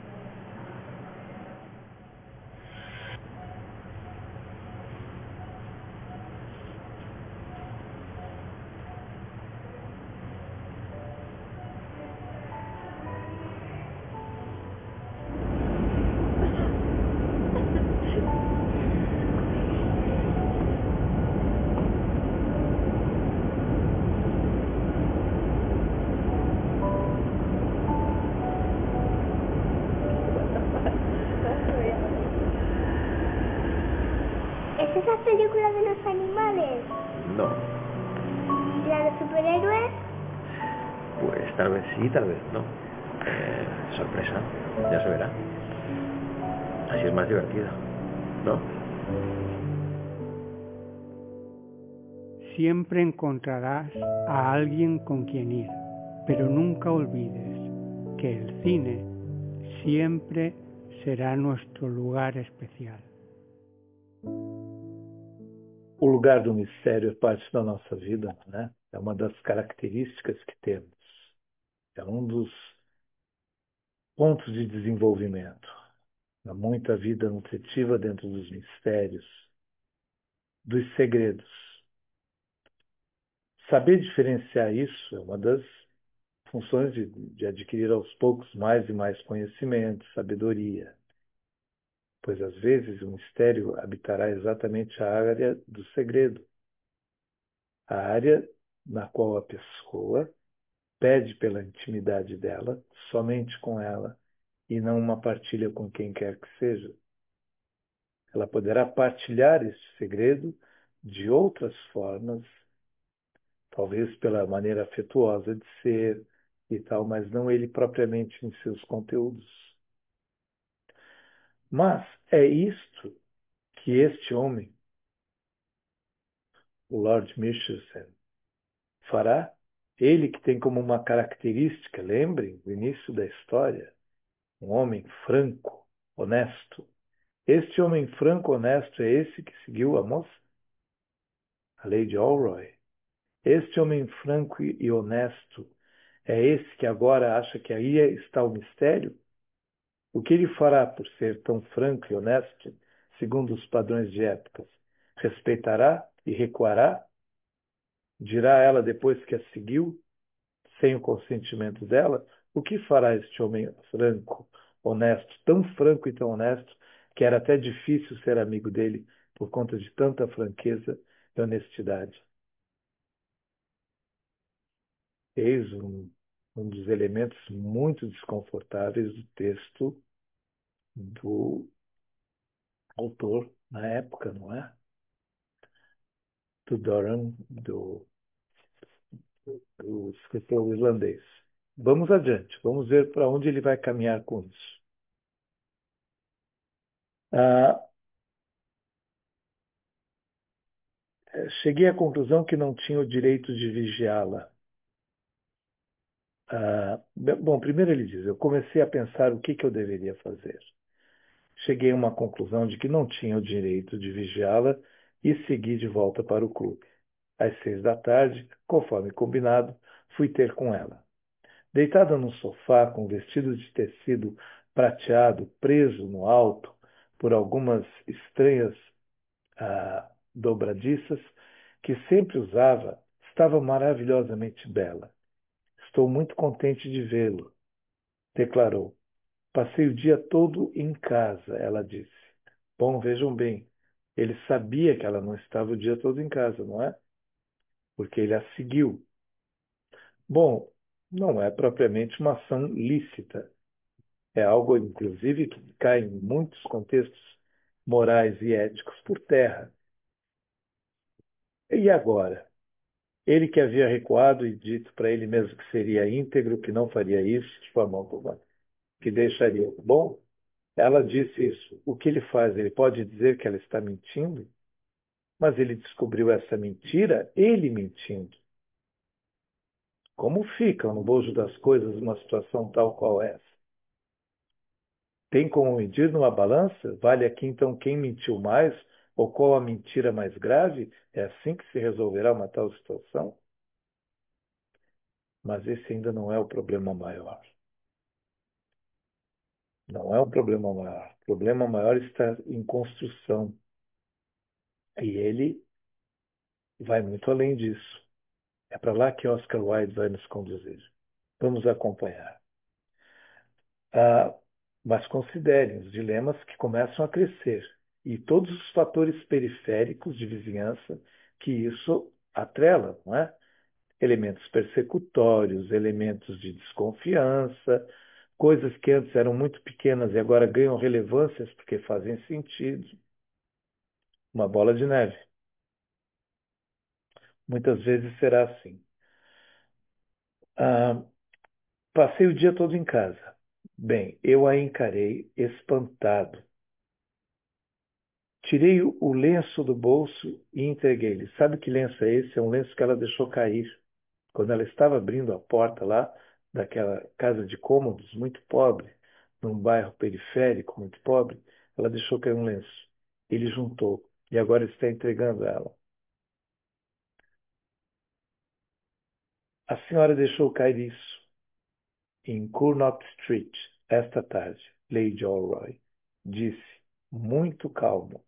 ¿Es esa película de los animales? No, ¿Y la de superhéroes? pues tal vez sí, tal vez no. Eh, sorpresa, ya se verá. Así es más divertida, ¿no? Siempre encontrarás a alguien con quien ir, pero nunca olvides que el cine siempre será nuestro lugar especial. O lugar do mistério é parte da nossa vida, né? É uma das características que temos. É um dos pontos de desenvolvimento. Há muita vida nutritiva dentro dos mistérios, dos segredos. Saber diferenciar isso é uma das funções de, de adquirir aos poucos mais e mais conhecimento, sabedoria. Pois às vezes o mistério habitará exatamente a área do segredo, a área na qual a pessoa pede pela intimidade dela, somente com ela, e não uma partilha com quem quer que seja. Ela poderá partilhar este segredo de outras formas, talvez pela maneira afetuosa de ser e tal, mas não ele propriamente em seus conteúdos. Mas é isto que este homem, o Lord Michelson, fará. Ele que tem como uma característica, lembrem, do início da história, um homem franco, honesto. Este homem franco, honesto, é esse que seguiu a moça, a Lady Alroy. Este homem franco e honesto é esse que agora acha que aí está o mistério? O que ele fará por ser tão franco e honesto, segundo os padrões de épocas? Respeitará e recuará? Dirá ela depois que a seguiu, sem o consentimento dela? O que fará este homem franco, honesto, tão franco e tão honesto, que era até difícil ser amigo dele por conta de tanta franqueza e honestidade? Eis um, um dos elementos muito desconfortáveis do texto do autor na época, não é? Do Doran, do, do escritor irlandês. Vamos adiante, vamos ver para onde ele vai caminhar com isso. Ah, cheguei à conclusão que não tinha o direito de vigiá-la. Ah, bom, primeiro ele diz, eu comecei a pensar o que, que eu deveria fazer. Cheguei a uma conclusão de que não tinha o direito de vigiá-la e segui de volta para o clube. Às seis da tarde, conforme combinado, fui ter com ela. Deitada no sofá, com um vestido de tecido prateado preso no alto por algumas estranhas ah, dobradiças que sempre usava, estava maravilhosamente bela. Estou muito contente de vê-lo, declarou. Passei o dia todo em casa, ela disse. Bom, vejam bem, ele sabia que ela não estava o dia todo em casa, não é? Porque ele a seguiu. Bom, não é propriamente uma ação lícita. É algo, inclusive, que cai em muitos contextos morais e éticos por terra. E agora? Ele que havia recuado e dito para ele mesmo que seria íntegro, que não faria isso de forma alguma, que deixaria. Bom, ela disse isso. O que ele faz? Ele pode dizer que ela está mentindo? Mas ele descobriu essa mentira, ele mentindo. Como fica no bojo das coisas uma situação tal qual essa? Tem como medir numa balança? Vale aqui então quem mentiu mais ou qual a mentira mais grave? É assim que se resolverá uma tal situação? Mas esse ainda não é o problema maior. Não é um problema maior. O problema maior está em construção. E ele vai muito além disso. É para lá que Oscar Wilde vai nos conduzir. Vamos acompanhar. Ah, mas considerem os dilemas que começam a crescer e todos os fatores periféricos de vizinhança que isso atrela, não é? Elementos persecutórios, elementos de desconfiança, coisas que antes eram muito pequenas e agora ganham relevâncias porque fazem sentido. Uma bola de neve. Muitas vezes será assim. Ah, passei o dia todo em casa. Bem, eu a encarei espantado. Tirei o lenço do bolso e entreguei-lhe. Sabe que lenço é esse? É um lenço que ela deixou cair. Quando ela estava abrindo a porta lá daquela casa de cômodos muito pobre, num bairro periférico muito pobre, ela deixou cair um lenço. Ele juntou e agora está entregando a ela. A senhora deixou cair isso em Cournot Street, esta tarde, Lady Alroy, disse, muito calmo.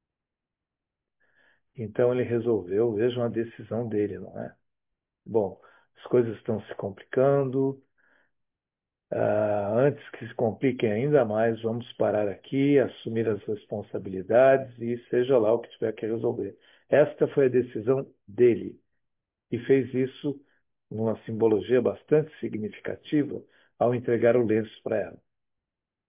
Então ele resolveu, vejam a decisão dele, não é? Bom, as coisas estão se complicando. Ah, antes que se compliquem ainda mais, vamos parar aqui, assumir as responsabilidades e seja lá o que tiver que resolver. Esta foi a decisão dele. E fez isso numa simbologia bastante significativa ao entregar o lenço para ela.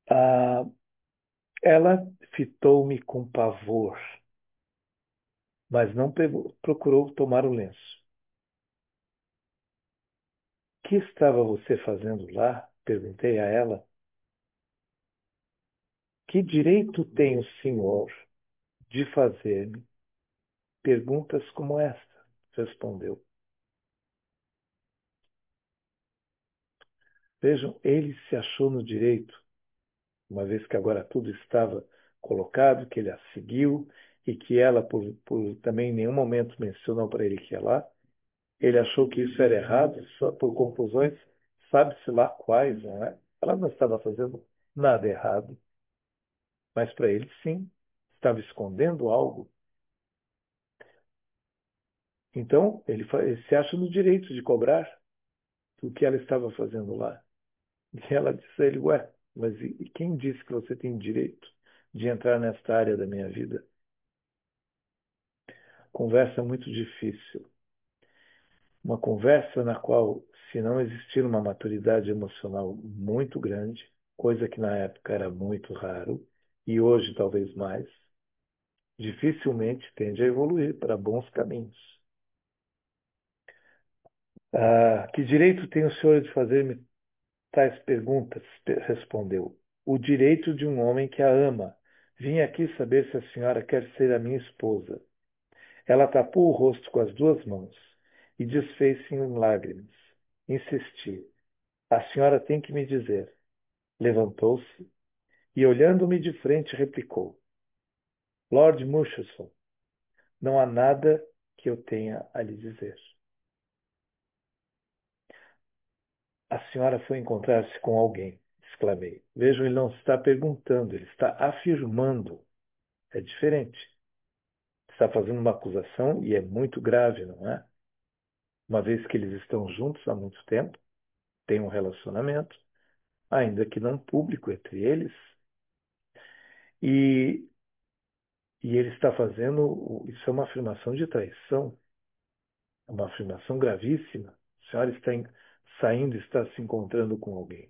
Ah, ela fitou-me com pavor, mas não pegou- procurou tomar o lenço. Que estava você fazendo lá? Perguntei a ela. Que direito tem o senhor de fazer-me perguntas como esta? Respondeu. Vejam, ele se achou no direito, uma vez que agora tudo estava colocado, que ele a seguiu e que ela, por, por também em nenhum momento mencionou para ele que ia lá. Ele achou que isso era errado, só por conclusões, sabe-se lá quais, não é? Ela não estava fazendo nada errado, mas para ele sim, estava escondendo algo. Então, ele, fa- ele se acha no direito de cobrar o que ela estava fazendo lá. E ela disse a ele, ué, mas e, e quem disse que você tem direito de entrar nesta área da minha vida? Conversa muito difícil. Uma conversa na qual, se não existir uma maturidade emocional muito grande, coisa que na época era muito raro, e hoje talvez mais, dificilmente tende a evoluir para bons caminhos. Ah, que direito tem o senhor de fazer-me tais perguntas? Respondeu. O direito de um homem que a ama. Vim aqui saber se a senhora quer ser a minha esposa. Ela tapou o rosto com as duas mãos e desfez-se em lágrimas. Insisti. A senhora tem que me dizer. Levantou-se e, olhando-me de frente, replicou. Lord Murchison, não há nada que eu tenha a lhe dizer. A senhora foi encontrar-se com alguém, exclamei. Vejam, ele não está perguntando, ele está afirmando. É diferente. Está fazendo uma acusação e é muito grave, não é? Uma vez que eles estão juntos há muito tempo, têm um relacionamento, ainda que não público entre eles, e, e ele está fazendo, isso é uma afirmação de traição, é uma afirmação gravíssima. A senhora está em, saindo, está se encontrando com alguém.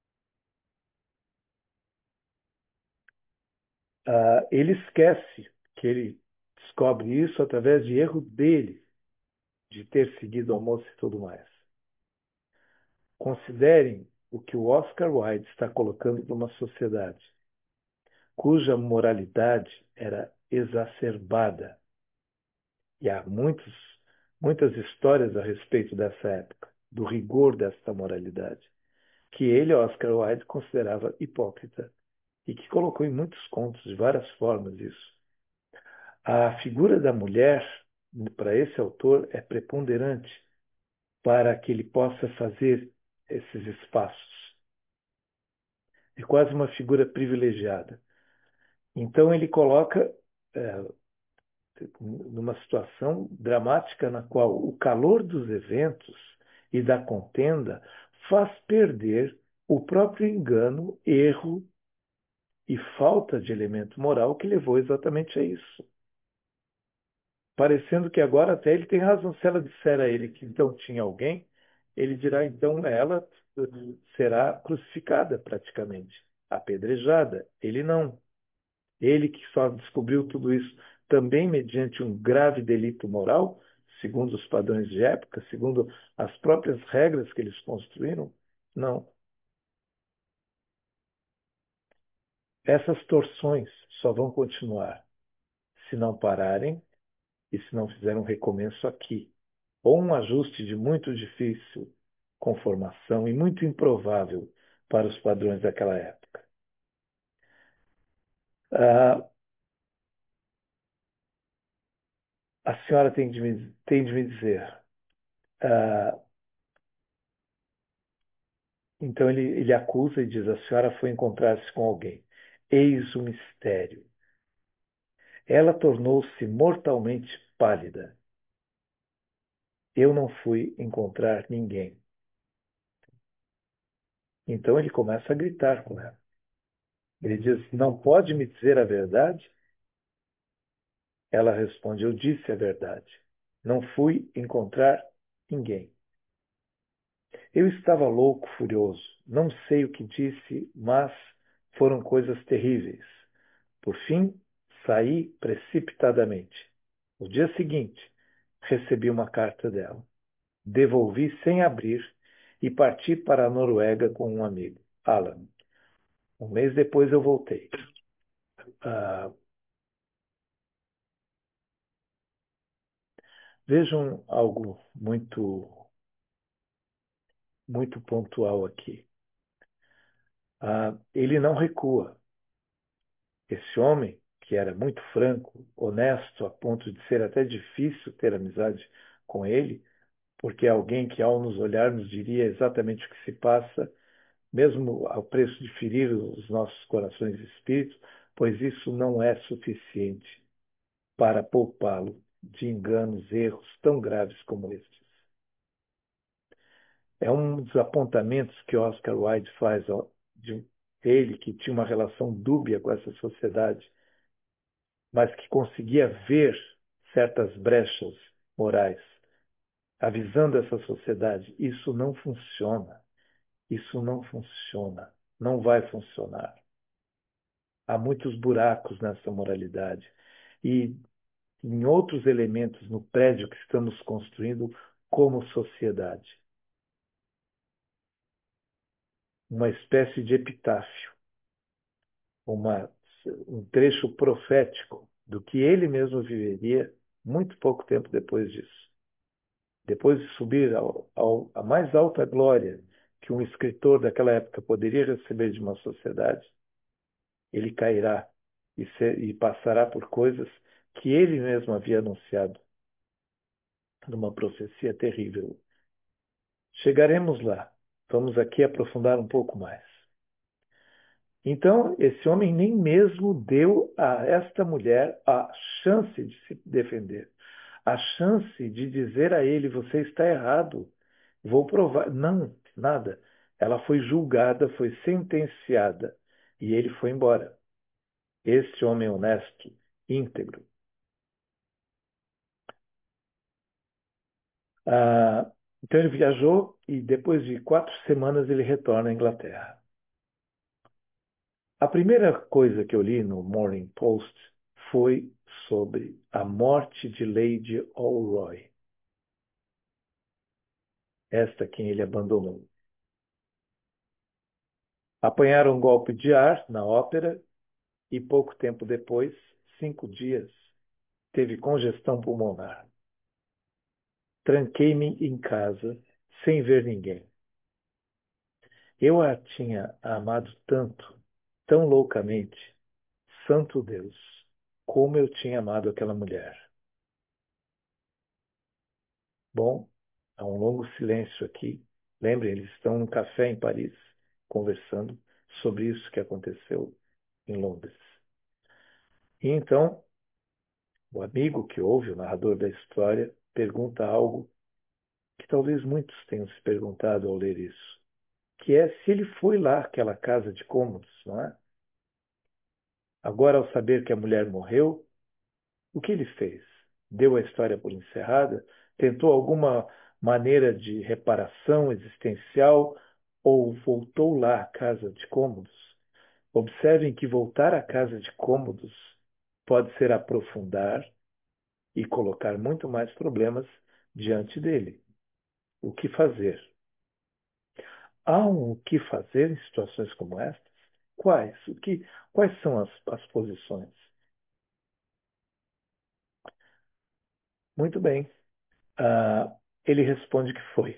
Ah, ele esquece que ele descobre isso através de erro dele, de ter seguido o almoço e tudo mais. Considerem o que o Oscar Wilde está colocando para uma sociedade cuja moralidade era exacerbada. E há muitos, muitas histórias a respeito dessa época, do rigor desta moralidade, que ele, Oscar Wilde, considerava hipócrita e que colocou em muitos contos, de várias formas, isso. A figura da mulher, para esse autor, é preponderante para que ele possa fazer esses espaços. É quase uma figura privilegiada. Então ele coloca é, numa situação dramática na qual o calor dos eventos e da contenda faz perder o próprio engano, erro e falta de elemento moral que levou exatamente a isso. Parecendo que agora até ele tem razão. Se ela disser a ele que então tinha alguém, ele dirá então ela será crucificada praticamente, apedrejada. Ele não. Ele que só descobriu tudo isso também mediante um grave delito moral, segundo os padrões de época, segundo as próprias regras que eles construíram? Não. Essas torções só vão continuar se não pararem e se não fizerem um recomeço aqui, ou um ajuste de muito difícil conformação e muito improvável para os padrões daquela época. Ah, a senhora tem de me, tem de me dizer. Ah, então ele, ele acusa e diz: a senhora foi encontrar-se com alguém. Eis o mistério. Ela tornou-se mortalmente pálida. Eu não fui encontrar ninguém. Então ele começa a gritar com ela. Ele diz: não pode me dizer a verdade? Ela responde: eu disse a verdade. Não fui encontrar ninguém. Eu estava louco, furioso. Não sei o que disse, mas Foram coisas terríveis. Por fim, saí precipitadamente. No dia seguinte, recebi uma carta dela. Devolvi sem abrir e parti para a Noruega com um amigo, Alan. Um mês depois eu voltei. Ah, vejam algo muito, muito pontual aqui. Ah, ele não recua. Esse homem, que era muito franco, honesto, a ponto de ser até difícil ter amizade com ele, porque é alguém que, ao nos olhar, nos diria exatamente o que se passa, mesmo ao preço de ferir os nossos corações e espíritos, pois isso não é suficiente para poupá-lo de enganos, erros tão graves como estes. É um dos apontamentos que Oscar Wilde faz ó, de ele, que tinha uma relação dúbia com essa sociedade, mas que conseguia ver certas brechas morais, avisando essa sociedade: isso não funciona, isso não funciona, não vai funcionar. Há muitos buracos nessa moralidade. E em outros elementos no prédio que estamos construindo como sociedade. Uma espécie de epitáfio, uma, um trecho profético do que ele mesmo viveria muito pouco tempo depois disso. Depois de subir ao, ao, à mais alta glória que um escritor daquela época poderia receber de uma sociedade, ele cairá e, ser, e passará por coisas que ele mesmo havia anunciado numa profecia terrível. Chegaremos lá. Vamos aqui aprofundar um pouco mais. Então, esse homem nem mesmo deu a esta mulher a chance de se defender, a chance de dizer a ele: você está errado, vou provar. Não, nada. Ela foi julgada, foi sentenciada e ele foi embora. Este homem honesto, íntegro. Ah, então ele viajou e depois de quatro semanas ele retorna à Inglaterra. A primeira coisa que eu li no Morning Post foi sobre a morte de Lady O'Roy, esta quem ele abandonou. Apanharam um golpe de ar na ópera e pouco tempo depois, cinco dias, teve congestão pulmonar. Tranquei-me em casa sem ver ninguém. Eu a tinha amado tanto, tão loucamente, santo Deus, como eu tinha amado aquela mulher. Bom, há um longo silêncio aqui. Lembrem, eles estão num café em Paris, conversando sobre isso que aconteceu em Londres. E então, o amigo que ouve, o narrador da história, pergunta algo que talvez muitos tenham se perguntado ao ler isso, que é se ele foi lá àquela casa de cômodos, não é? Agora, ao saber que a mulher morreu, o que ele fez? Deu a história por encerrada? Tentou alguma maneira de reparação existencial ou voltou lá à casa de cômodos? Observem que voltar à casa de cômodos pode ser aprofundar e colocar muito mais problemas diante dele. O que fazer? Há um o que fazer em situações como estas? Quais? O que, quais são as, as posições? Muito bem. Ah, ele responde que foi.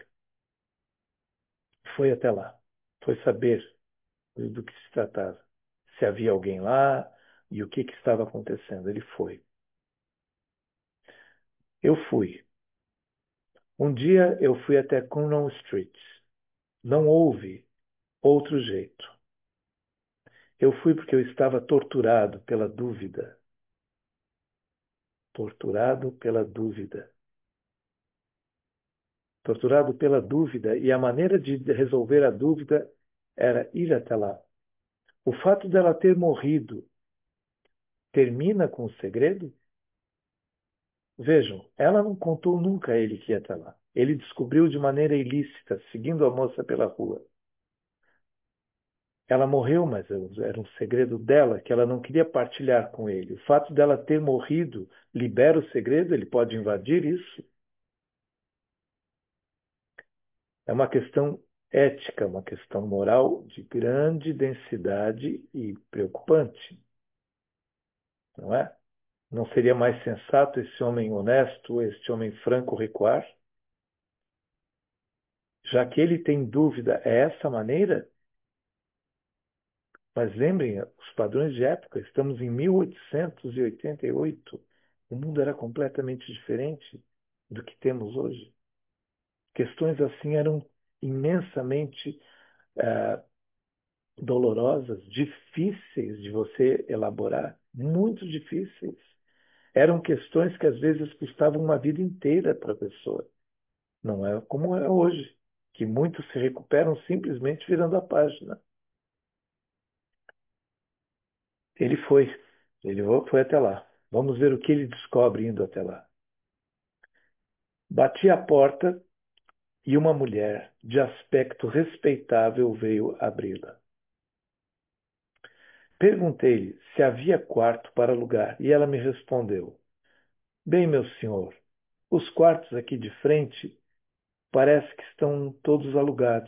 Foi até lá. Foi saber do que se tratava. Se havia alguém lá e o que, que estava acontecendo. Ele foi. Eu fui. Um dia eu fui até Cunnell Street. Não houve outro jeito. Eu fui porque eu estava torturado pela dúvida. Torturado pela dúvida. Torturado pela dúvida. E a maneira de resolver a dúvida era ir até lá. O fato dela ter morrido termina com o segredo? Vejam, ela não contou nunca a ele que ia até lá. Ele descobriu de maneira ilícita, seguindo a moça pela rua. Ela morreu, mas era um segredo dela que ela não queria partilhar com ele. O fato dela ter morrido libera o segredo? Ele pode invadir isso? É uma questão ética, uma questão moral de grande densidade e preocupante, não é? Não seria mais sensato esse homem honesto, este homem franco recuar? Já que ele tem dúvida, é essa maneira? Mas lembrem, os padrões de época, estamos em mil oitocentos e oitenta e oito. O mundo era completamente diferente do que temos hoje. Questões assim eram imensamente eh, dolorosas, difíceis de você elaborar, muito difíceis. Eram questões que às vezes custavam uma vida inteira para a pessoa. Não é como é hoje, que muitos se recuperam simplesmente virando a página. Ele foi, ele foi até lá. Vamos ver o que ele descobre indo até lá. Bati a porta e uma mulher de aspecto respeitável veio abri-la. Perguntei-lhe se havia quarto para alugar e ela me respondeu: Bem, meu senhor, os quartos aqui de frente parece que estão todos alugados.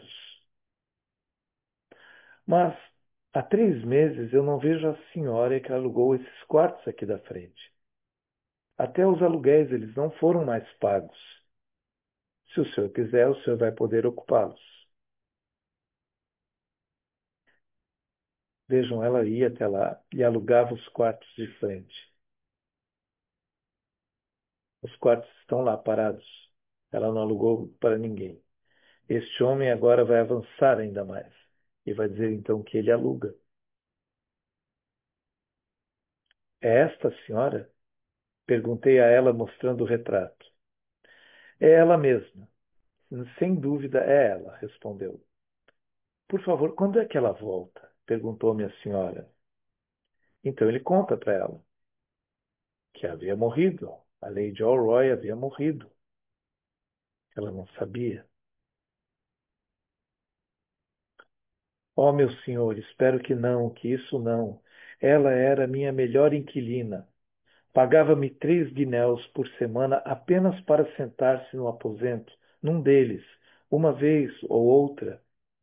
Mas há três meses eu não vejo a senhora que alugou esses quartos aqui da frente. Até os aluguéis eles não foram mais pagos. Se o senhor quiser, o senhor vai poder ocupá-los. Vejam, ela ia até lá e alugava os quartos de frente. Os quartos estão lá parados. Ela não alugou para ninguém. Este homem agora vai avançar ainda mais e vai dizer então que ele aluga. É esta a senhora? Perguntei a ela mostrando o retrato. É ela mesma. Sem dúvida é ela, respondeu. Por favor, quando é que ela volta? Perguntou-me a senhora. Então ele conta para ela que havia morrido. A Lady Alroy havia morrido. Ela não sabia. Oh, meu senhor, espero que não, que isso não. Ela era minha melhor inquilina. Pagava-me três guinéus por semana apenas para sentar-se no aposento, num deles, uma vez ou outra.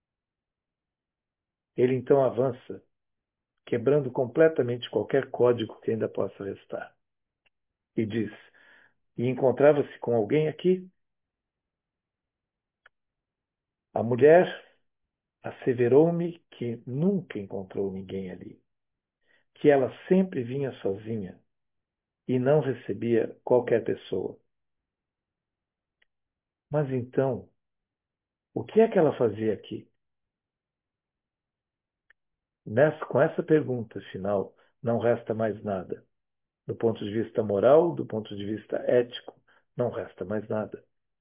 Ele então avança, quebrando completamente qualquer código que ainda possa restar. E diz: E encontrava-se com alguém aqui? A mulher asseverou-me que nunca encontrou ninguém ali, que ela sempre vinha sozinha e não recebia qualquer pessoa. Mas então, o que é que ela fazia aqui? Nessa, com essa pergunta final, não resta mais nada. Do ponto de vista moral, do ponto de vista ético, não resta mais nada.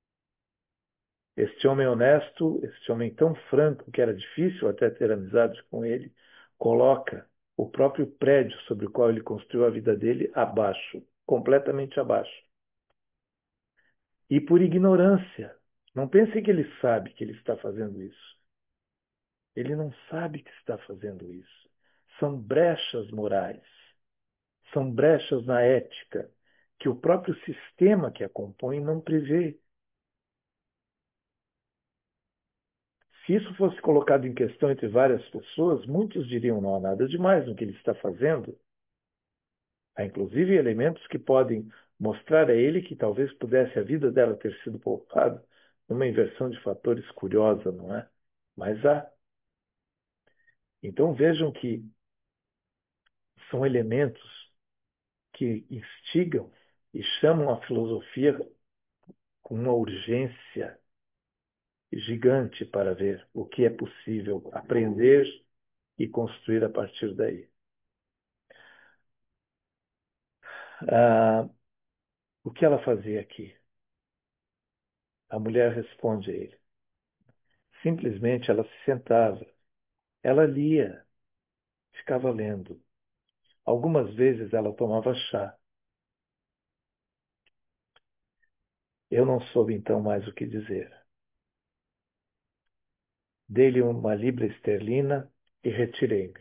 Este homem honesto, este homem tão franco que era difícil até ter amizade com ele, coloca o próprio prédio sobre o qual ele construiu a vida dele abaixo, completamente abaixo. E por ignorância. Não pense que ele sabe que ele está fazendo isso. Ele não sabe que está fazendo isso. São brechas morais. São brechas na ética que o próprio sistema que a compõe não prevê. Se isso fosse colocado em questão entre várias pessoas, muitos diriam não há nada demais no que ele está fazendo. Há inclusive elementos que podem mostrar a ele que talvez pudesse a vida dela ter sido poupada numa inversão de fatores curiosa, não é? Mas há. Então vejam que são elementos que instigam e chamam a filosofia com uma urgência gigante para ver o que é possível aprender e construir a partir daí. Ah, o que ela fazia aqui? A mulher responde a ele. Simplesmente ela se sentava. Ela lia, ficava lendo. Algumas vezes ela tomava chá. Eu não soube então mais o que dizer. Dei-lhe uma libra esterlina e retirei-me.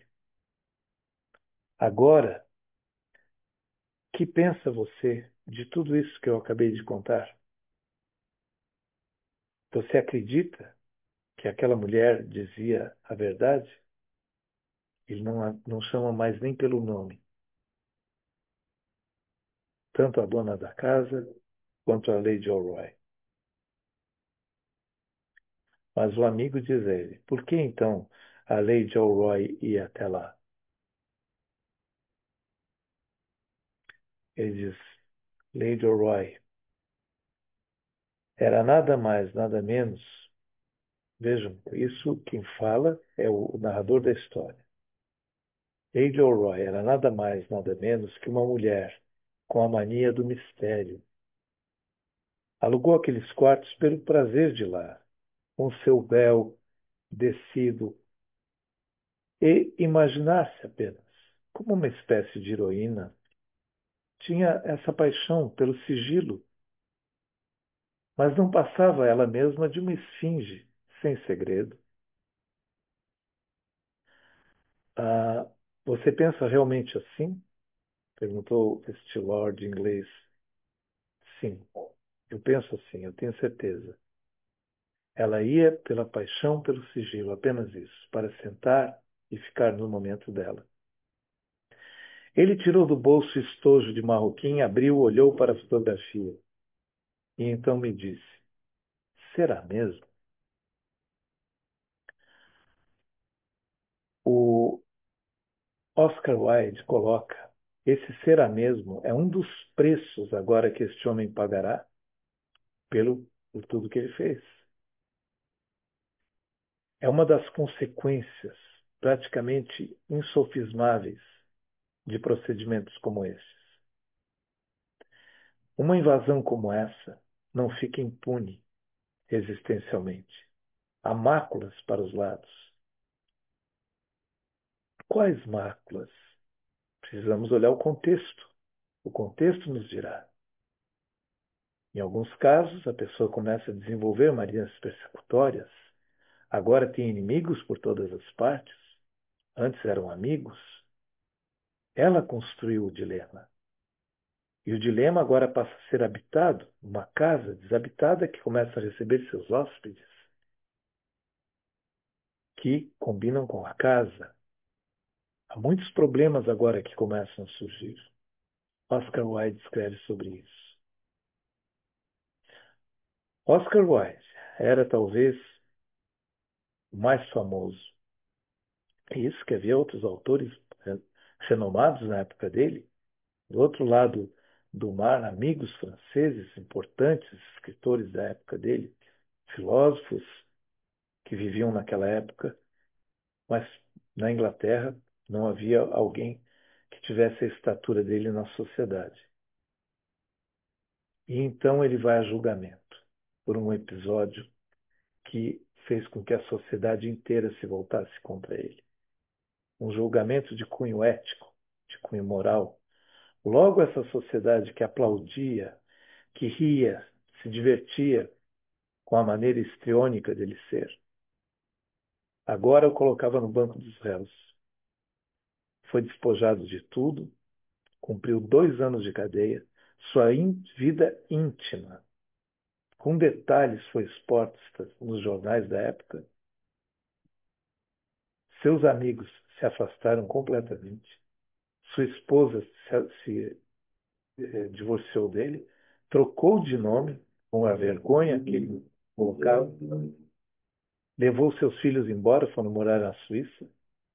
Agora, que pensa você de tudo isso que eu acabei de contar? Você acredita que aquela mulher dizia a verdade? Ele não, a- não chama mais nem pelo nome, tanto a dona da casa quanto a Lady O'Roy. Mas o amigo diz a ele: por que então a Lady O'Roy ia até lá? Ele diz: Lady O'Roy era nada mais, nada menos. Vejam, isso quem fala é o narrador da história. Lady O'Roy era nada mais, nada menos que uma mulher com a mania do mistério. Alugou aqueles quartos pelo prazer de lá, com seu véu descido, e imaginar-se apenas como uma espécie de heroína. Tinha essa paixão pelo sigilo, mas não passava ela mesma de uma esfinge sem segredo. Ah, você pensa realmente assim? Perguntou este lord inglês. Sim, eu penso assim, eu tenho certeza. Ela ia pela paixão pelo sigilo, apenas isso, para sentar e ficar no momento dela. Ele tirou do bolso estojo de marroquim, abriu, olhou para a fotografia e então me disse: será mesmo? O Oscar Wilde coloca: esse será mesmo é um dos preços agora que este homem pagará pelo, por tudo que ele fez. É uma das consequências praticamente insofismáveis de procedimentos como esses. Uma invasão como essa não fica impune existencialmente. Há máculas para os lados. Quais máculas? Precisamos olhar o contexto. O contexto nos dirá. Em alguns casos, a pessoa começa a desenvolver manias persecutórias. Agora tem inimigos por todas as partes. Antes eram amigos. Ela construiu o dilema. E o dilema agora passa a ser habitado, uma casa desabitada que começa a receber seus hóspedes, que combinam com a casa. Há muitos problemas agora que começam a surgir. Oscar Wilde escreve sobre isso. Oscar Wilde era talvez o mais famoso. E isso que havia outros autores renomados na época dele. Do outro lado do mar, amigos franceses importantes, escritores da época dele, filósofos que viviam naquela época, mas na Inglaterra não havia alguém que tivesse a estatura dele na sociedade. E então ele vai a julgamento por um episódio que fez com que a sociedade inteira se voltasse contra ele. Um julgamento de cunho ético, de cunho moral. Logo essa sociedade que aplaudia, que ria, se divertia com a maneira histriônica dele ser, agora o colocava no banco dos réus. Foi despojado de tudo, cumpriu dois anos de cadeia, sua in- vida íntima, com detalhes, foi exposta nos jornais da época. Seus amigos se afastaram completamente. Sua esposa se, se eh, divorciou dele, trocou de nome, com a vergonha que ele colocava, levou seus filhos embora, foram morar na Suíça,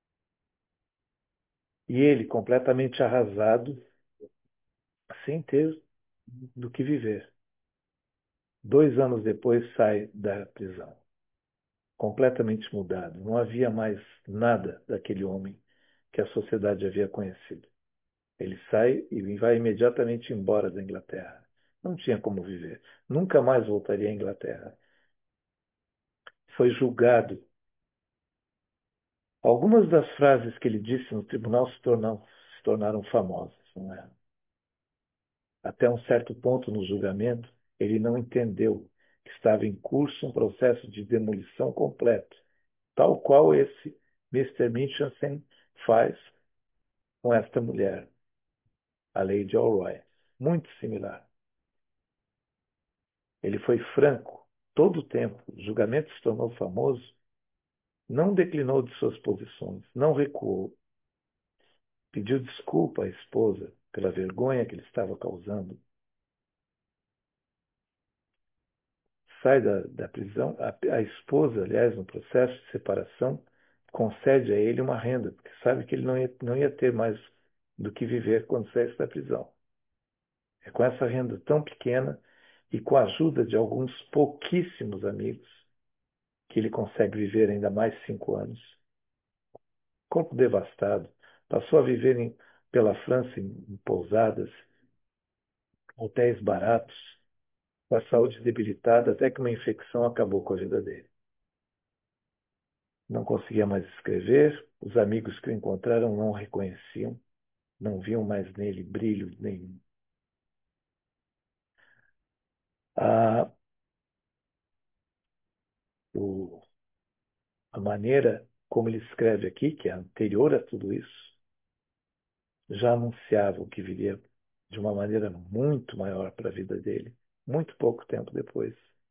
e ele, completamente arrasado, sem ter do que viver. Dois anos depois sai da prisão, completamente mudado. Não havia mais nada daquele homem que a sociedade havia conhecido. Ele sai e vai imediatamente embora da Inglaterra. Não tinha como viver. Nunca mais voltaria à Inglaterra. Foi julgado. Algumas das frases que ele disse no tribunal se, tornam, se tornaram famosas. Não é? Até um certo ponto no julgamento, ele não entendeu que estava em curso um processo de demolição completo, tal qual esse mister Mitchelson faz com esta mulher, a Lady Alroy. Muito similar. Ele foi franco todo o tempo. O julgamento se tornou famoso. Não declinou de suas posições, não recuou. Pediu desculpa à esposa pela vergonha que ele estava causando. Sai da, da prisão. A, a esposa, aliás, no processo de separação, concede a ele uma renda, porque sabe que ele não ia, não ia ter mais do que viver quando saísse da prisão. É com essa renda tão pequena e com a ajuda de alguns pouquíssimos amigos que ele consegue viver ainda mais cinco anos. Corpo devastado, passou a viver em, pela França em, em pousadas, hotéis baratos, com a saúde debilitada, até que uma infecção acabou com a vida dele. Não conseguia mais escrever, os amigos que o encontraram não o reconheciam, não viam mais nele brilho nenhum. A, o, a maneira como ele escreve aqui, que é anterior a tudo isso, já anunciava o que viria de uma maneira muito maior para a vida dele, muito pouco tempo depois.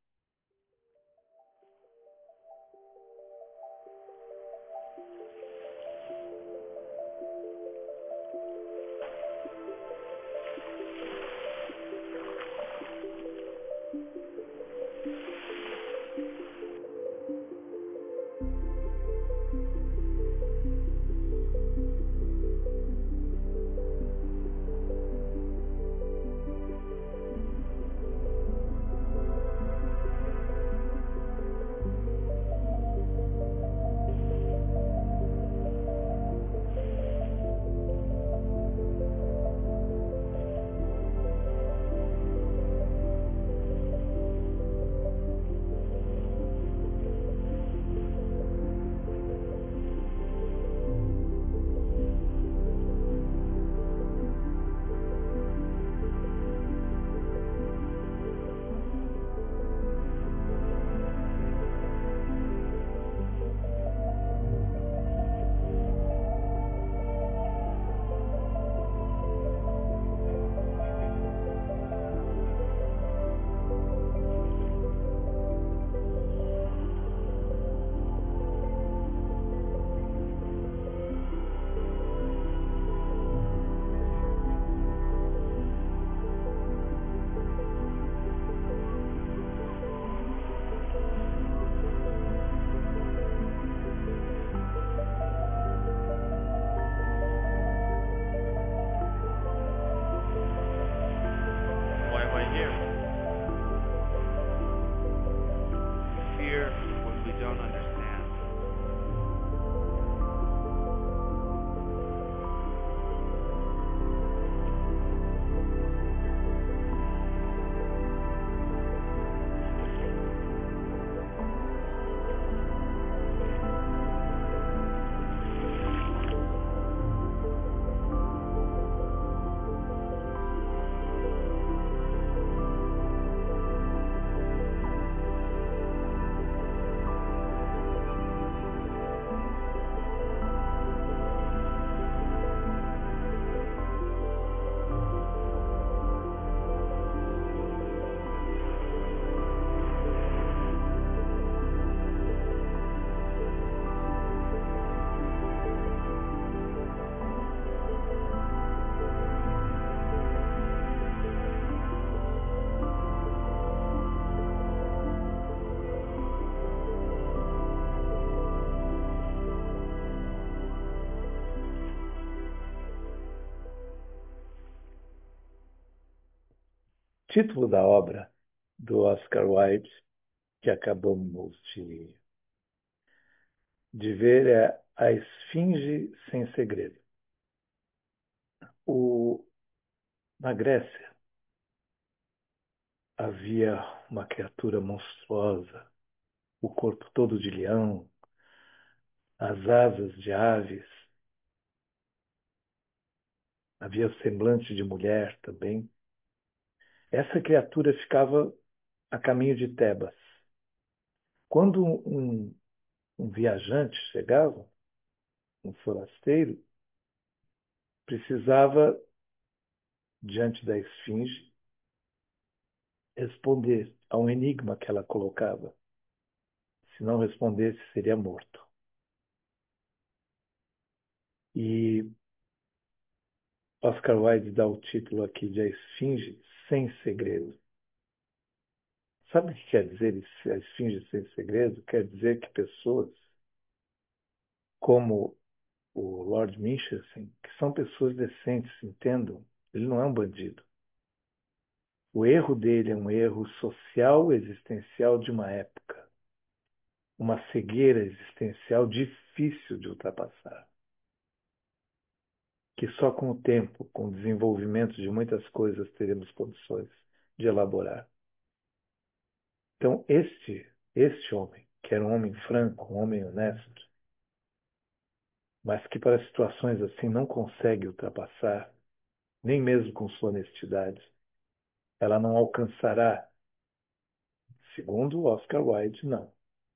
Why am I here? Fear what we don't understand. Título da obra do Oscar Wilde, que acabamos de, de ver, é A Esfinge Sem Segredo. O, na Grécia havia uma criatura monstruosa, o corpo todo de leão, as asas de aves, havia o semblante de mulher também. Essa criatura ficava a caminho de Tebas. Quando um, um viajante chegava, um forasteiro, precisava, diante da esfinge, responder a um enigma que ela colocava. Se não respondesse, seria morto. E Oscar Wilde dá o título aqui de A Esfinge Sem Segredo. Sabe o que quer dizer a esfinge sem segredo? Quer dizer que pessoas como o Lord Minchesen, que são pessoas decentes, entendam, ele não é um bandido. O erro dele é um erro social existencial de uma época. Uma cegueira existencial difícil de ultrapassar. Que só com o tempo, com o desenvolvimento de muitas coisas, teremos condições de elaborar. Então, este, este homem, que era um homem franco, um homem honesto, mas que para situações assim não consegue ultrapassar, nem mesmo com sua honestidade, ela não alcançará, segundo Oscar Wilde, não.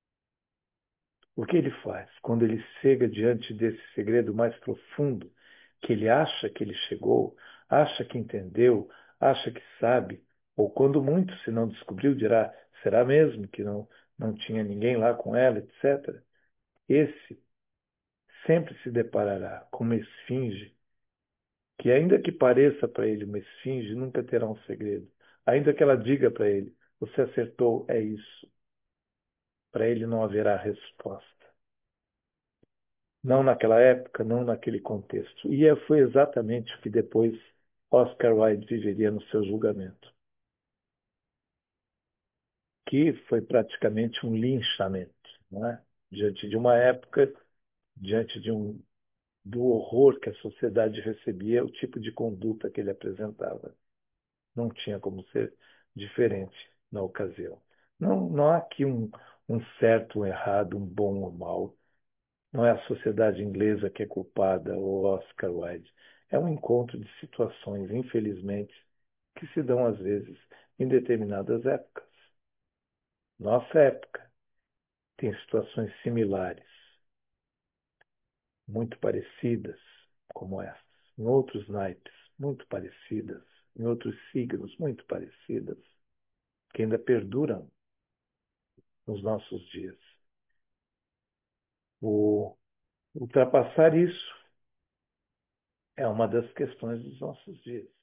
O que ele faz quando ele chega diante desse segredo mais profundo, que ele acha que ele chegou, acha que entendeu, acha que sabe, ou quando muito se não descobriu, dirá, será mesmo que não, não tinha ninguém lá com ela, etcétera. Esse sempre se deparará com uma esfinge que, ainda que pareça para ele uma esfinge, nunca terá um segredo. Ainda que ela diga para ele, você acertou, é isso. Para ele não haverá resposta. Não naquela época, não naquele contexto. E foi exatamente o que depois Oscar Wilde viveria no seu julgamento, que foi praticamente um linchamento, não é? Diante de uma época, diante de um, do horror que a sociedade recebia, o tipo de conduta que ele apresentava. Não tinha como ser diferente na ocasião. Não, não há aqui um, um certo, um errado, um bom ou mal. Não é a sociedade inglesa que é culpada ou Oscar Wilde. É um encontro de situações, infelizmente, que se dão às vezes em determinadas épocas. Nossa época tem situações similares, muito parecidas como estas. Em outros naipes, muito parecidas. Em outros signos, muito parecidas, que ainda perduram nos nossos dias. O ultrapassar isso é uma das questões dos nossos dias.